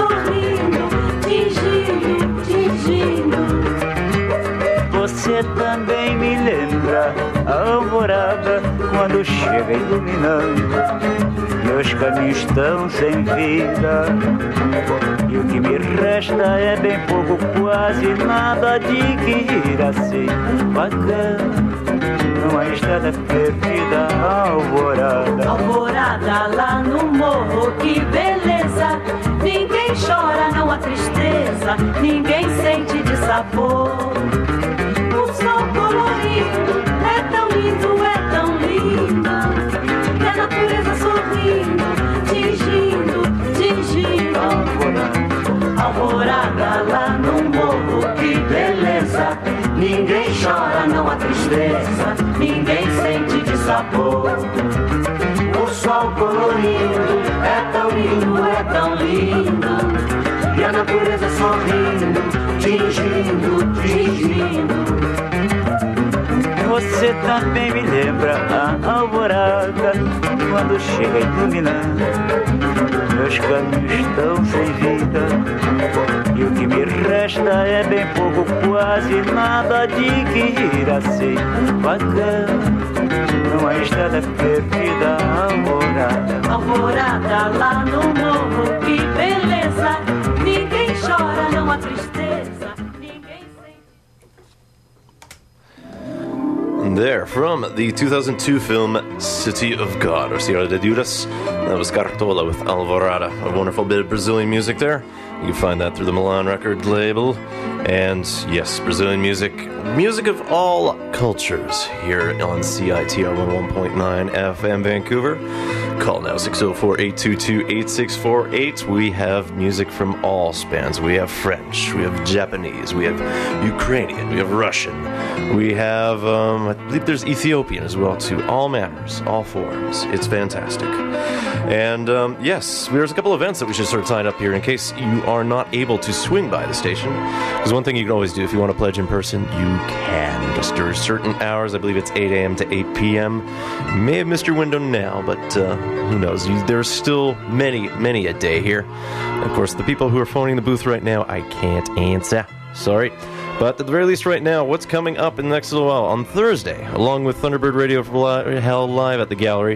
Você tá também me lembra a alvorada quando chega iluminando. Meus caminhos estão sem vida e o que me resta é bem pouco, quase nada de que ir assim bacana. Numa estrada perdida, alvorada. Alvorada lá no morro, que beleza. Ninguém chora, não há tristeza. Ninguém sente de sabor. O sol colorido é tão lindo, é tão lindo. E a natureza sorrindo, tingindo, tingindo. Alvorada lá no morro, que beleza. Ninguém chora, não há tristeza. Ninguém sente de sabor. O sol colorido é tão lindo, é tão lindo. E a natureza sorrindo, tingindo, tingindo. Você também me lembra a alvorada quando chega iluminando. Meus caminhos estão sem vida e o que me resta é bem pouco, quase nada de que ir assim bacana. Numa estrada perdida, alvorada. Alvorada lá no morro, que beleza. Ninguém chora, não há tristeza. Ninguém sente. There, from the 2002 film City of God, or Ciudad de Judas, that was Cartola with Alvorada, a wonderful bit of Brazilian music there. You can find that through the Milan record label. And yes, Brazilian music, music of all cultures here on CITR 101.9 FM Vancouver. Call now 604-822-8648. We have music from all spans. We have French, we have Japanese, we have Ukrainian, we have Russian, we have, I believe there's Ethiopian as well too. All manners, all forms. It's fantastic. And yes, there's a couple events that we should sort of sign up here in case you are not able to swing by the station. Because one thing you can always do if you want to pledge in person, you can. Just during certain hours, I believe it's 8 a.m. to 8 p.m. You may have missed your window now, but who knows? There's still many a day here. And of course, the people who are phoning the booth right now, I can't answer. Sorry. But at the very least right now, what's coming up in the next little while? On Thursday, along with Thunderbird Radio held live at the gallery,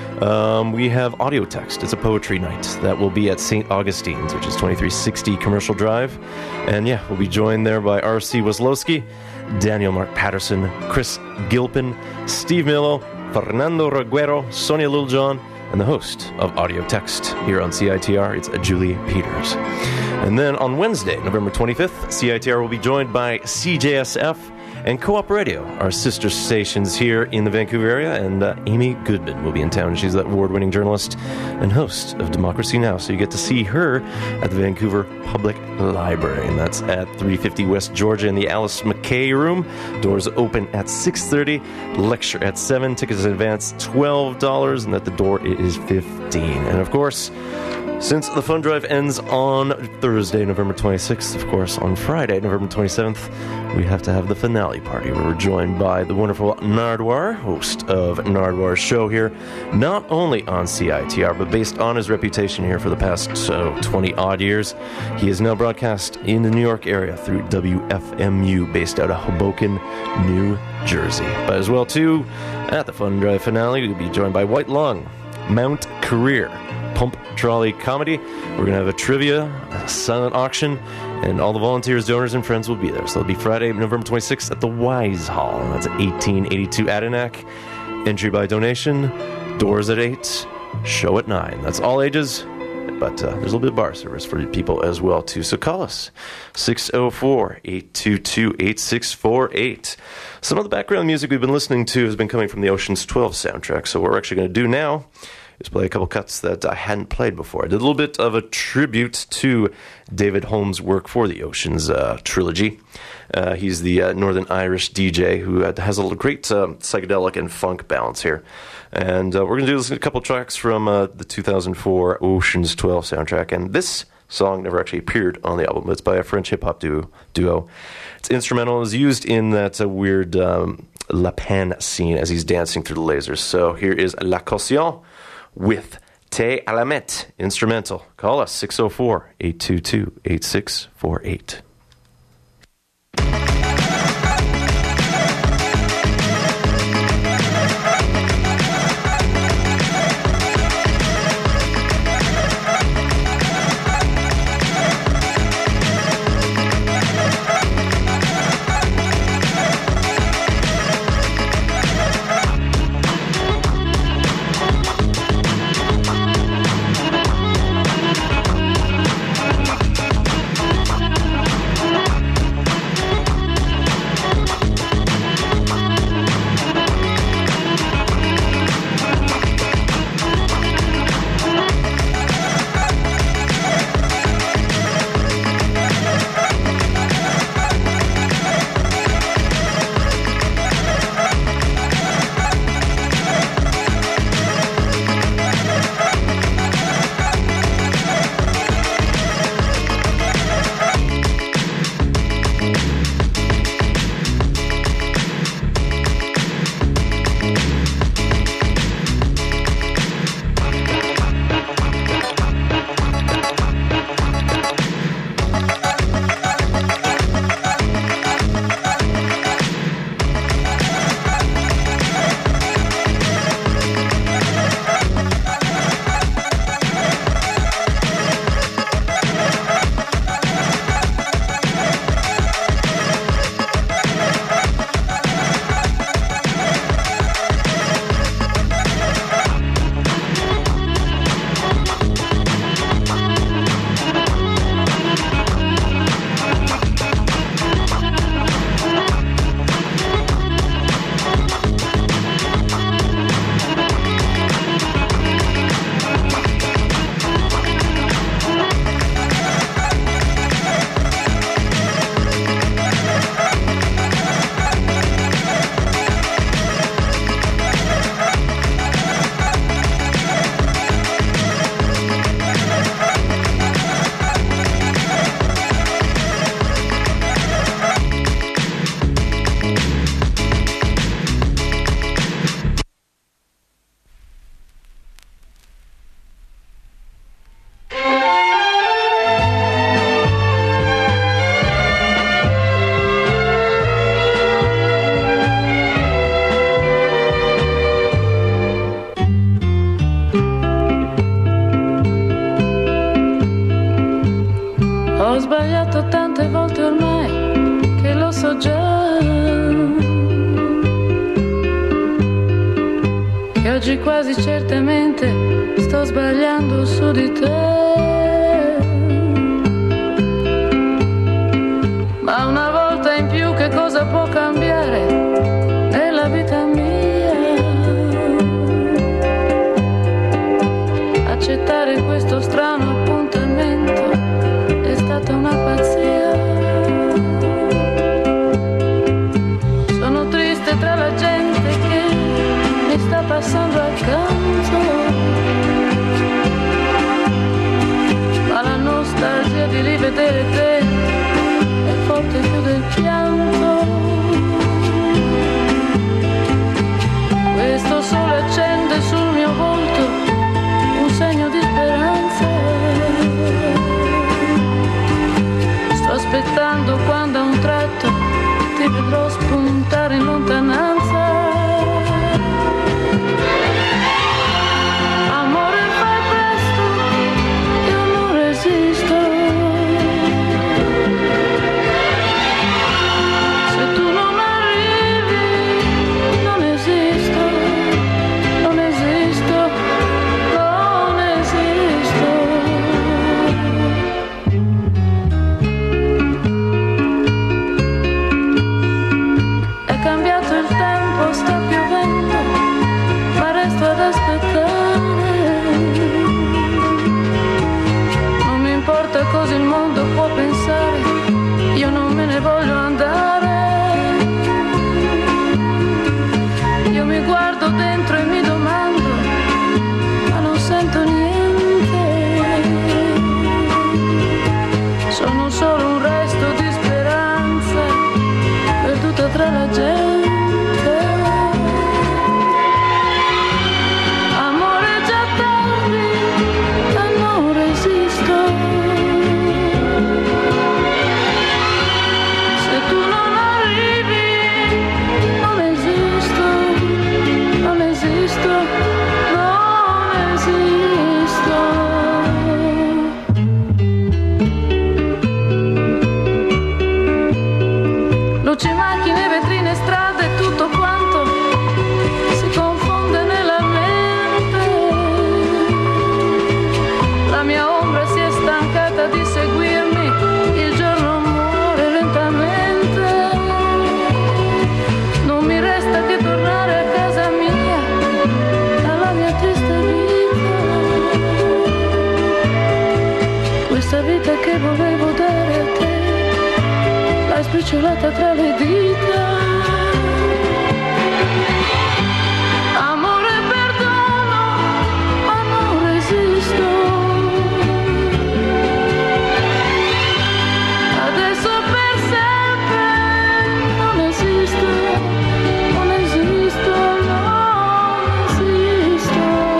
we have Audio Text. It's a poetry night that will be at St. Augustine's, which is 2360 Commercial Drive. And yeah, we'll be joined there by R.C. Weslowski, Daniel Mark Patterson, Chris Gilpin, Steve Millo, Fernando Reguero, Sonia Littlejohn, and the host of Audio Text here on CITR. It's Julie Peters. And then on Wednesday, November 25th, CITR will be joined by CJSF and Co-op Radio, our sister stations here in the Vancouver area, and Amy Goodman will be in town. She's that award-winning journalist and host of Democracy Now! So you get to see her at the Vancouver Public Library, and that's at 350 West Georgia in the Alice McKay Room. Doors open at 6:30, lecture at 7, tickets in advance $12, and at the door it is $15. And of course, since the fund drive ends on Thursday, November 26th, of course, on Friday, November 27th, we have to have the finale party where we're joined by the wonderful Nardwar, host of Nardwar's show here, not only on CITR, but based on his reputation here for the past 20-odd years. He is now broadcast in the New York area through WFMU, based out of Hoboken, New Jersey. But as well, too, at the fund drive finale, we'll be joined by White Lung, Mount Career, Pump Trolley Comedy. We're going to have a trivia, a silent auction, and all the volunteers, donors, and friends will be there. So it'll be Friday, November 26th at the Wise Hall. That's at 1882 Adinak. Entry by donation, doors at 8, show at 9. That's all ages, but there's a little bit of bar service for people as well, too. So call us, 604-822-8648. Some of the background music we've been listening to has been coming from the Ocean's 12 soundtrack. So what we're actually going to do now is play a couple cuts that I hadn't played before. I did a little bit of a tribute to David Holmes' work for the Oceans trilogy. He's the Northern Irish DJ who has a great psychedelic and funk balance here. And we're going to do a couple tracks from the 2004 Ocean's 12 soundtrack. And this song never actually appeared on the album. It's by a French hip-hop duo. It's instrumental. It was used in that weird La Panne scene as he's dancing through the lasers. So here is La Caution with Te Alamet, instrumental. Call us, 604-822-8648. Oggi quasi certamente sto sbagliando su di te. Ma una volta in più che cosa può cambiare nella vita mia? Accettare questo strano appuntamento è stata una pazzia. Sono triste tra la gente che mi sta passando accanto, ma la nostalgia di rivedere te è forte più del pianto. Questo sole accende sul mio volto un segno di speranza. Sto aspettando quando a un tratto ti vedrò spuntare in lontananza. Amore, fai presto, io non resisto. Se tu non arrivi, non esisto, non esisto, non esisto. È cambiato il tempo, sta piovendo, ma resto ad aspettare. Non mi importa cosa il mondo può pensare, io non me ne voglio andare. Io mi guardo dentro e mi domando, ma non sento niente. Sono solo un resto di speranza perduta tra la gente. Amore, è già tardi, ma non resisto. Se tu non arrivi, non esisto, non esisto, non esisto. Luci, macchine, vetrine, strade, tutto quanto si confonde nella mente. La mia ombra si è stancata di seguirmi, il giorno muore lentamente. Non mi resta che tornare a casa mia, alla mia triste vita. Questa vita che volevo dare a te, l'hai spicciolata tra le dita. Amore, perdono, ma non resisto. Adesso per sempre non esisto, non esisto, non esisto.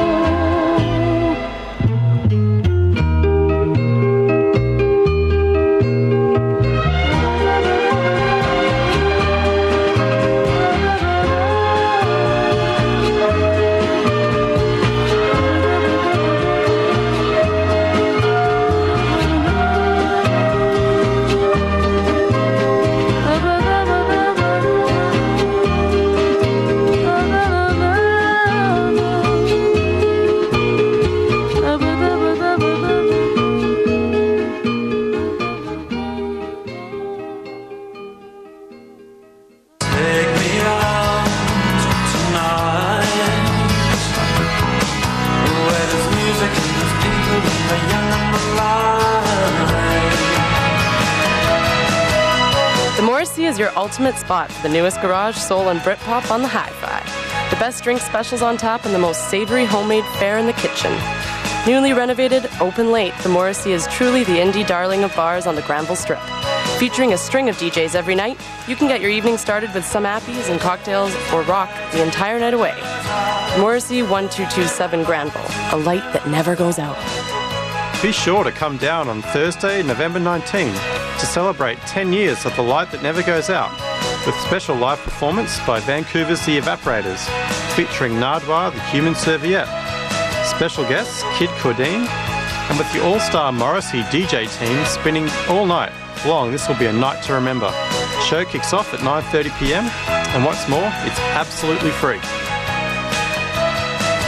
Morrissey is your ultimate spot for the newest garage, soul, and Britpop on the hi-fi. The best drink specials on tap and the most savory homemade fare in the kitchen. Newly renovated, open late, the Morrissey is truly the indie darling of bars on the Granville Strip. Featuring a string of DJs every night, you can get your evening started with some appies and cocktails or rock the entire night away. Morrissey 1227 Granville, a light that never goes out. Be sure to come down on Thursday, November 19 to celebrate 10 years of The Light That Never Goes Out with special live performance by Vancouver's The Evaporators featuring Nardwar the Human Serviette, special guests Kid Cordine, and with the all-star Morrissey DJ team spinning all night long. This will be a night to remember. Show kicks off at 9:30 p.m. and what's more, it's absolutely free.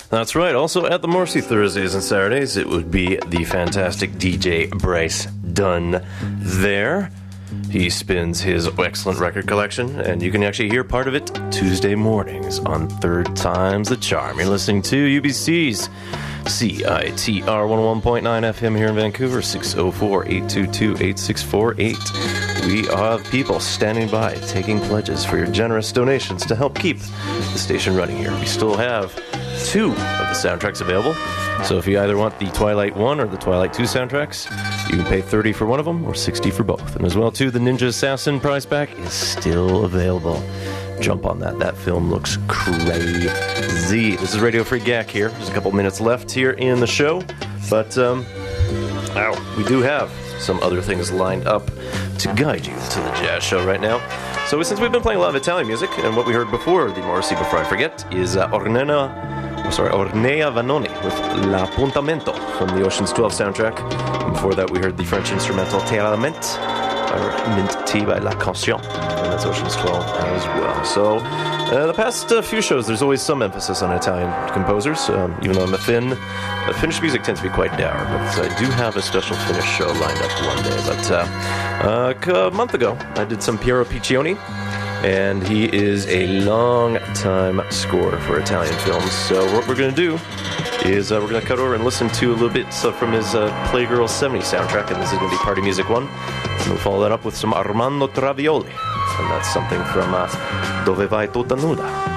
That's right. Also at the Morrissey Thursdays and Saturdays, it would be the fantastic DJ Bryce Dunn there. He spins his excellent record collection, and you can actually hear part of it Tuesday mornings on Third Time's the Charm. You're listening to UBC's CITR 101.9 FM here in Vancouver, 604-822-8648. We are the people standing by, taking pledges for your generous donations to help keep the station running here. We still have 2 of the soundtracks available, so if you either want the Twilight 1 or the Twilight 2 soundtracks, you can pay $30 for one of them or $60 for both. And as well, too, the Ninja Assassin prize pack is still available. Jump on that. That film looks crazy. This is Radio Free Gak here. There's a couple minutes left here in the show, but we do have some other things lined up to guide you to the jazz show right now. So since we've been playing a lot of Italian music, and what we heard before the Morrissey Before I Forget is Ornella Vanoni with L'Appuntamento from the Ocean's 12 soundtrack. And before that, we heard the French instrumental Terre Mint, or Mint T by La Canción, and that's Ocean's 12 as well. So, the past few shows, there's always some emphasis on Italian composers, even though I'm a Finn. Finnish music tends to be quite dour, but I do have a special Finnish show lined up one day. But a month ago, I did some Piero Piccioni, and he is a long-time scorer for Italian films. So what we're going to do is we're going to cut over and listen to a little bit from his Playgirl 70 soundtrack, and this is going to be Party Music 1. And we'll follow that up with some Armando Travioli, and that's something from Dove Vai Tutta Nuda.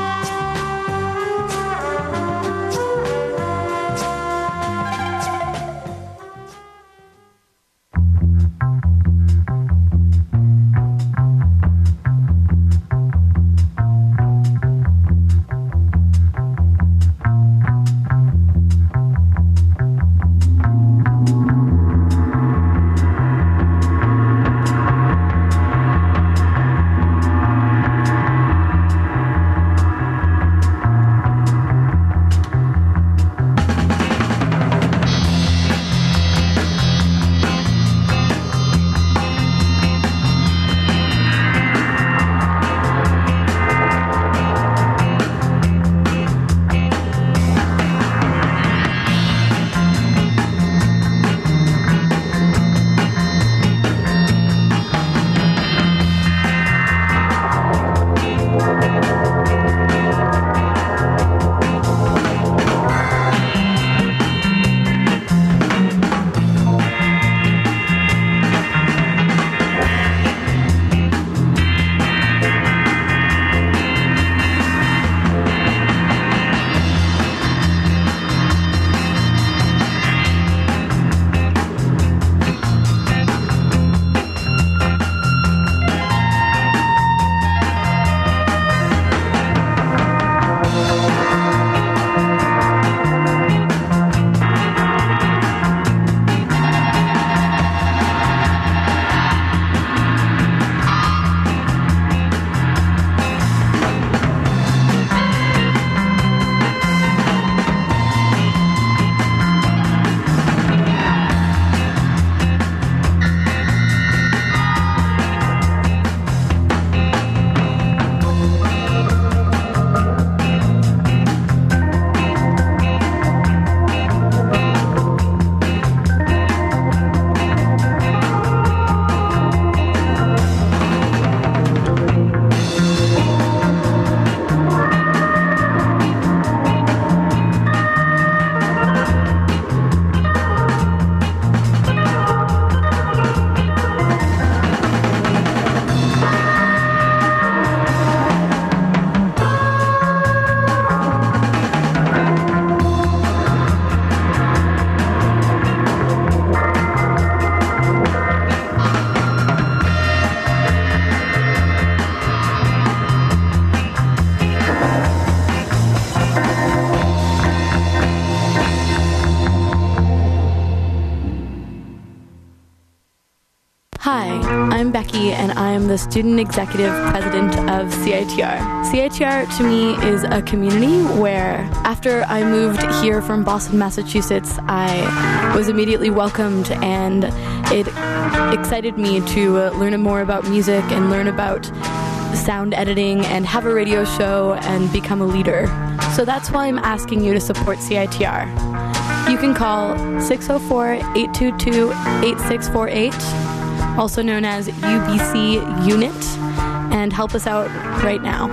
I'm Becky, and I am the Student Executive President of CITR. CITR, to me, is a community where, after I moved here from Boston, Massachusetts, I was immediately welcomed, and it excited me to learn more about music and learn about sound editing and have a radio show and become a leader. So that's why I'm asking you to support CITR. You can call 604-822-8648, also known as UBC Unit, and help us out right now.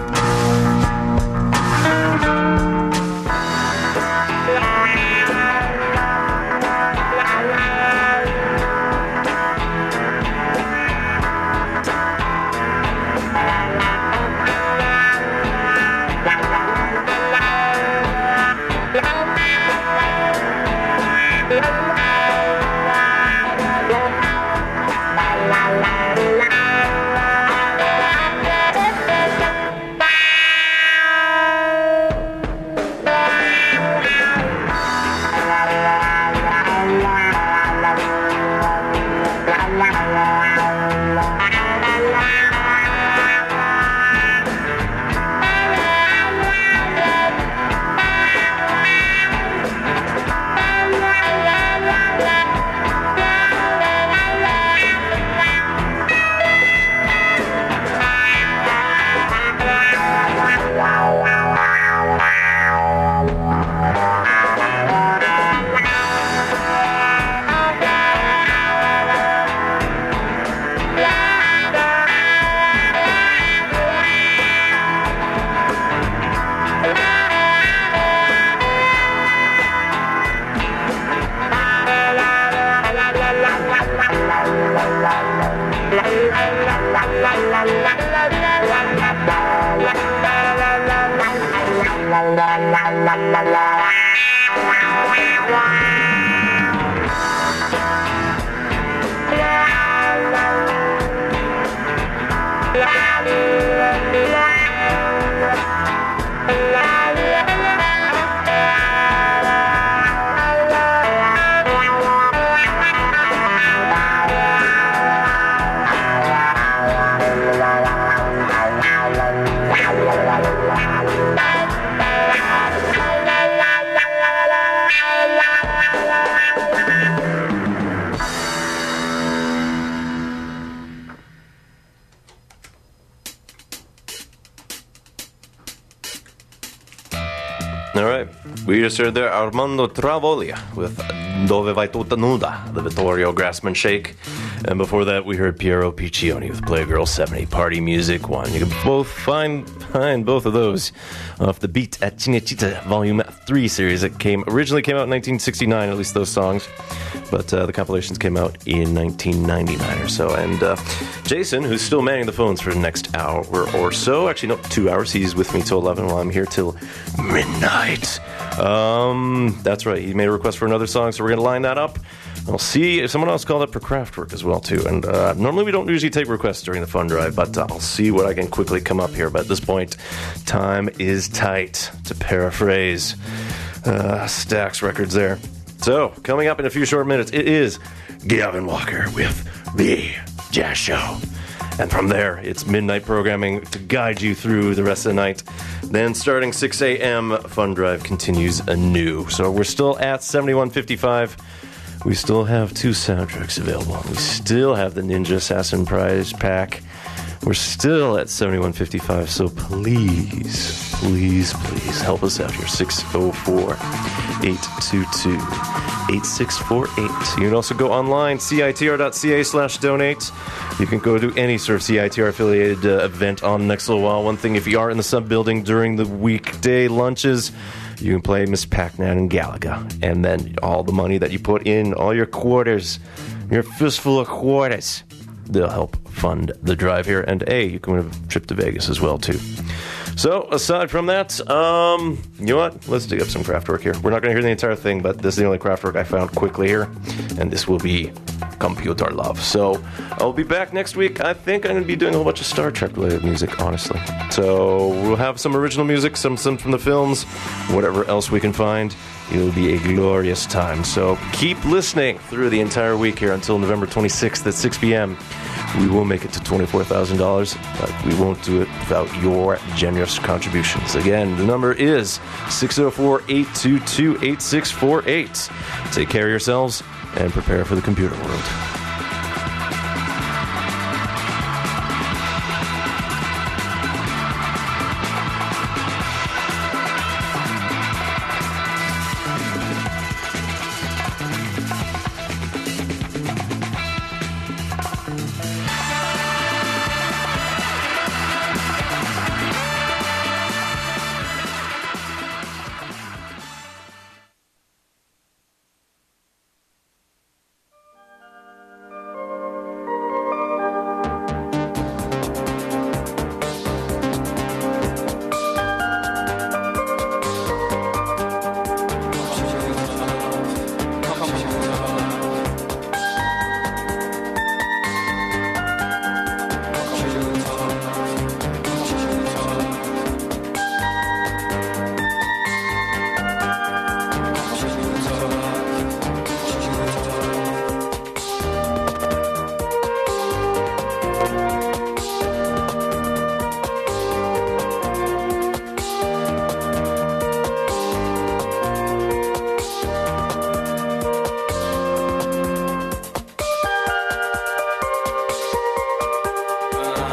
All right. We just heard there Armando Travolta with Dove vai tutta nuda, the Vittorio Grassman Shake. And before that, we heard Piero Piccioni with Playgirl 70, Party Music 1. You can both find both of those off the Beat at Cinecittà Volume 3 series that originally came out in 1969, at least those songs. But the compilations came out in 1999 or so. And Jason, who's still manning the phones for the next hour or so, actually, no, 2 hours. He's with me till 11 while I'm here till midnight. That's right. He made a request for another song, so we're going to line that up. I'll see if someone else called up for Kraftwerk as well, too. And normally we don't usually take requests during the fund drive, but I'll see what I can quickly come up here. But at this point, time is tight, to paraphrase Stax Records there. So, coming up in a few short minutes, it is Gavin Walker with The Jazz Show. And from there, it's midnight programming to guide you through the rest of the night. Then starting 6 a.m., Fun Drive continues anew. So we're still at 7155. We still have 2 soundtracks available. We still have the Ninja Assassin Prize Pack. We're still at 7155, so please, please, please help us out here. 604-822-8648. You can also go online, citr.ca/donate. You can go to any sort of CITR-affiliated event on the next little while. One thing, if you are in the sub-building during the weekday lunches, you can play Miss Pac-Man and Galaga. And then all the money that you put in, all your quarters, your fistful of quarters, they'll help fund the drive here. And, you can win a trip to Vegas as well, too. So, aside from that, you know what? Let's dig up some Kraftwerk here. We're not going to hear the entire thing, but this is the only Kraftwerk I found quickly here. And this will be Computer Love. So, I'll be back next week. I think I'm going to be doing a whole bunch of Star Trek-related music, honestly. So, we'll have some original music, some from the films, whatever else we can find. It'll be a glorious time. So, keep listening through the entire week here until November 26th at 6 p.m. We will make it to $24,000, but we won't do it without your generous contributions. Again, the number is 604-822-8648. Take care of yourselves and prepare for the computer world.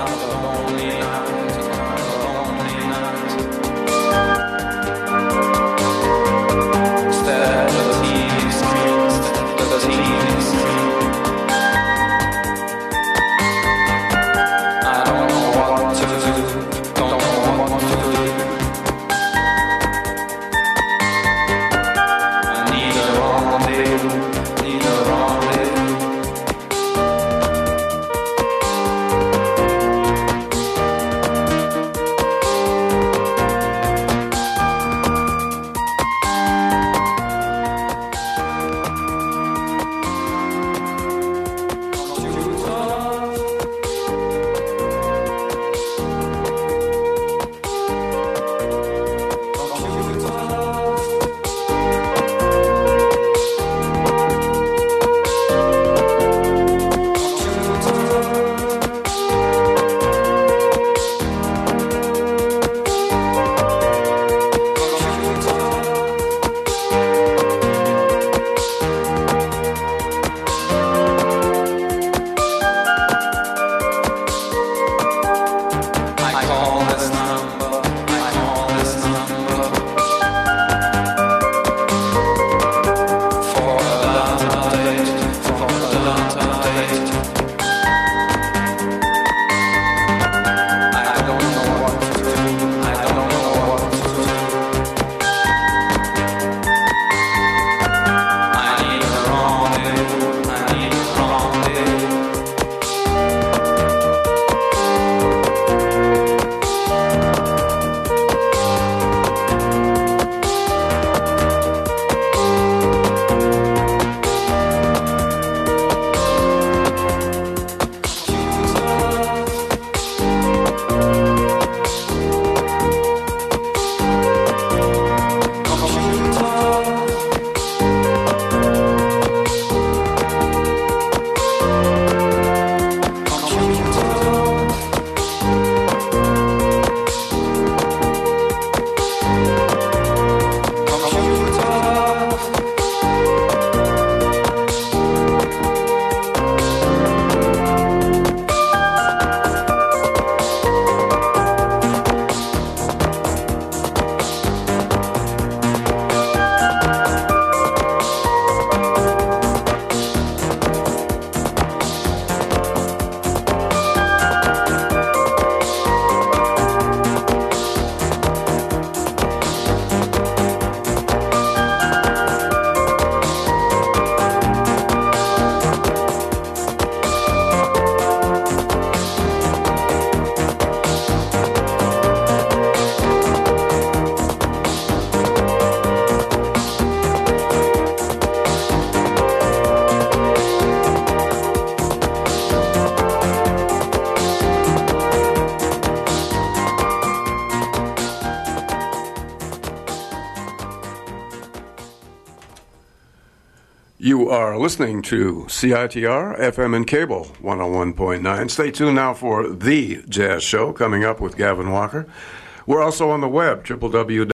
You are listening to CITR FM and Cable 101.9. Stay tuned now for The Jazz Show coming up with Gavin Walker. We're also on the web, www.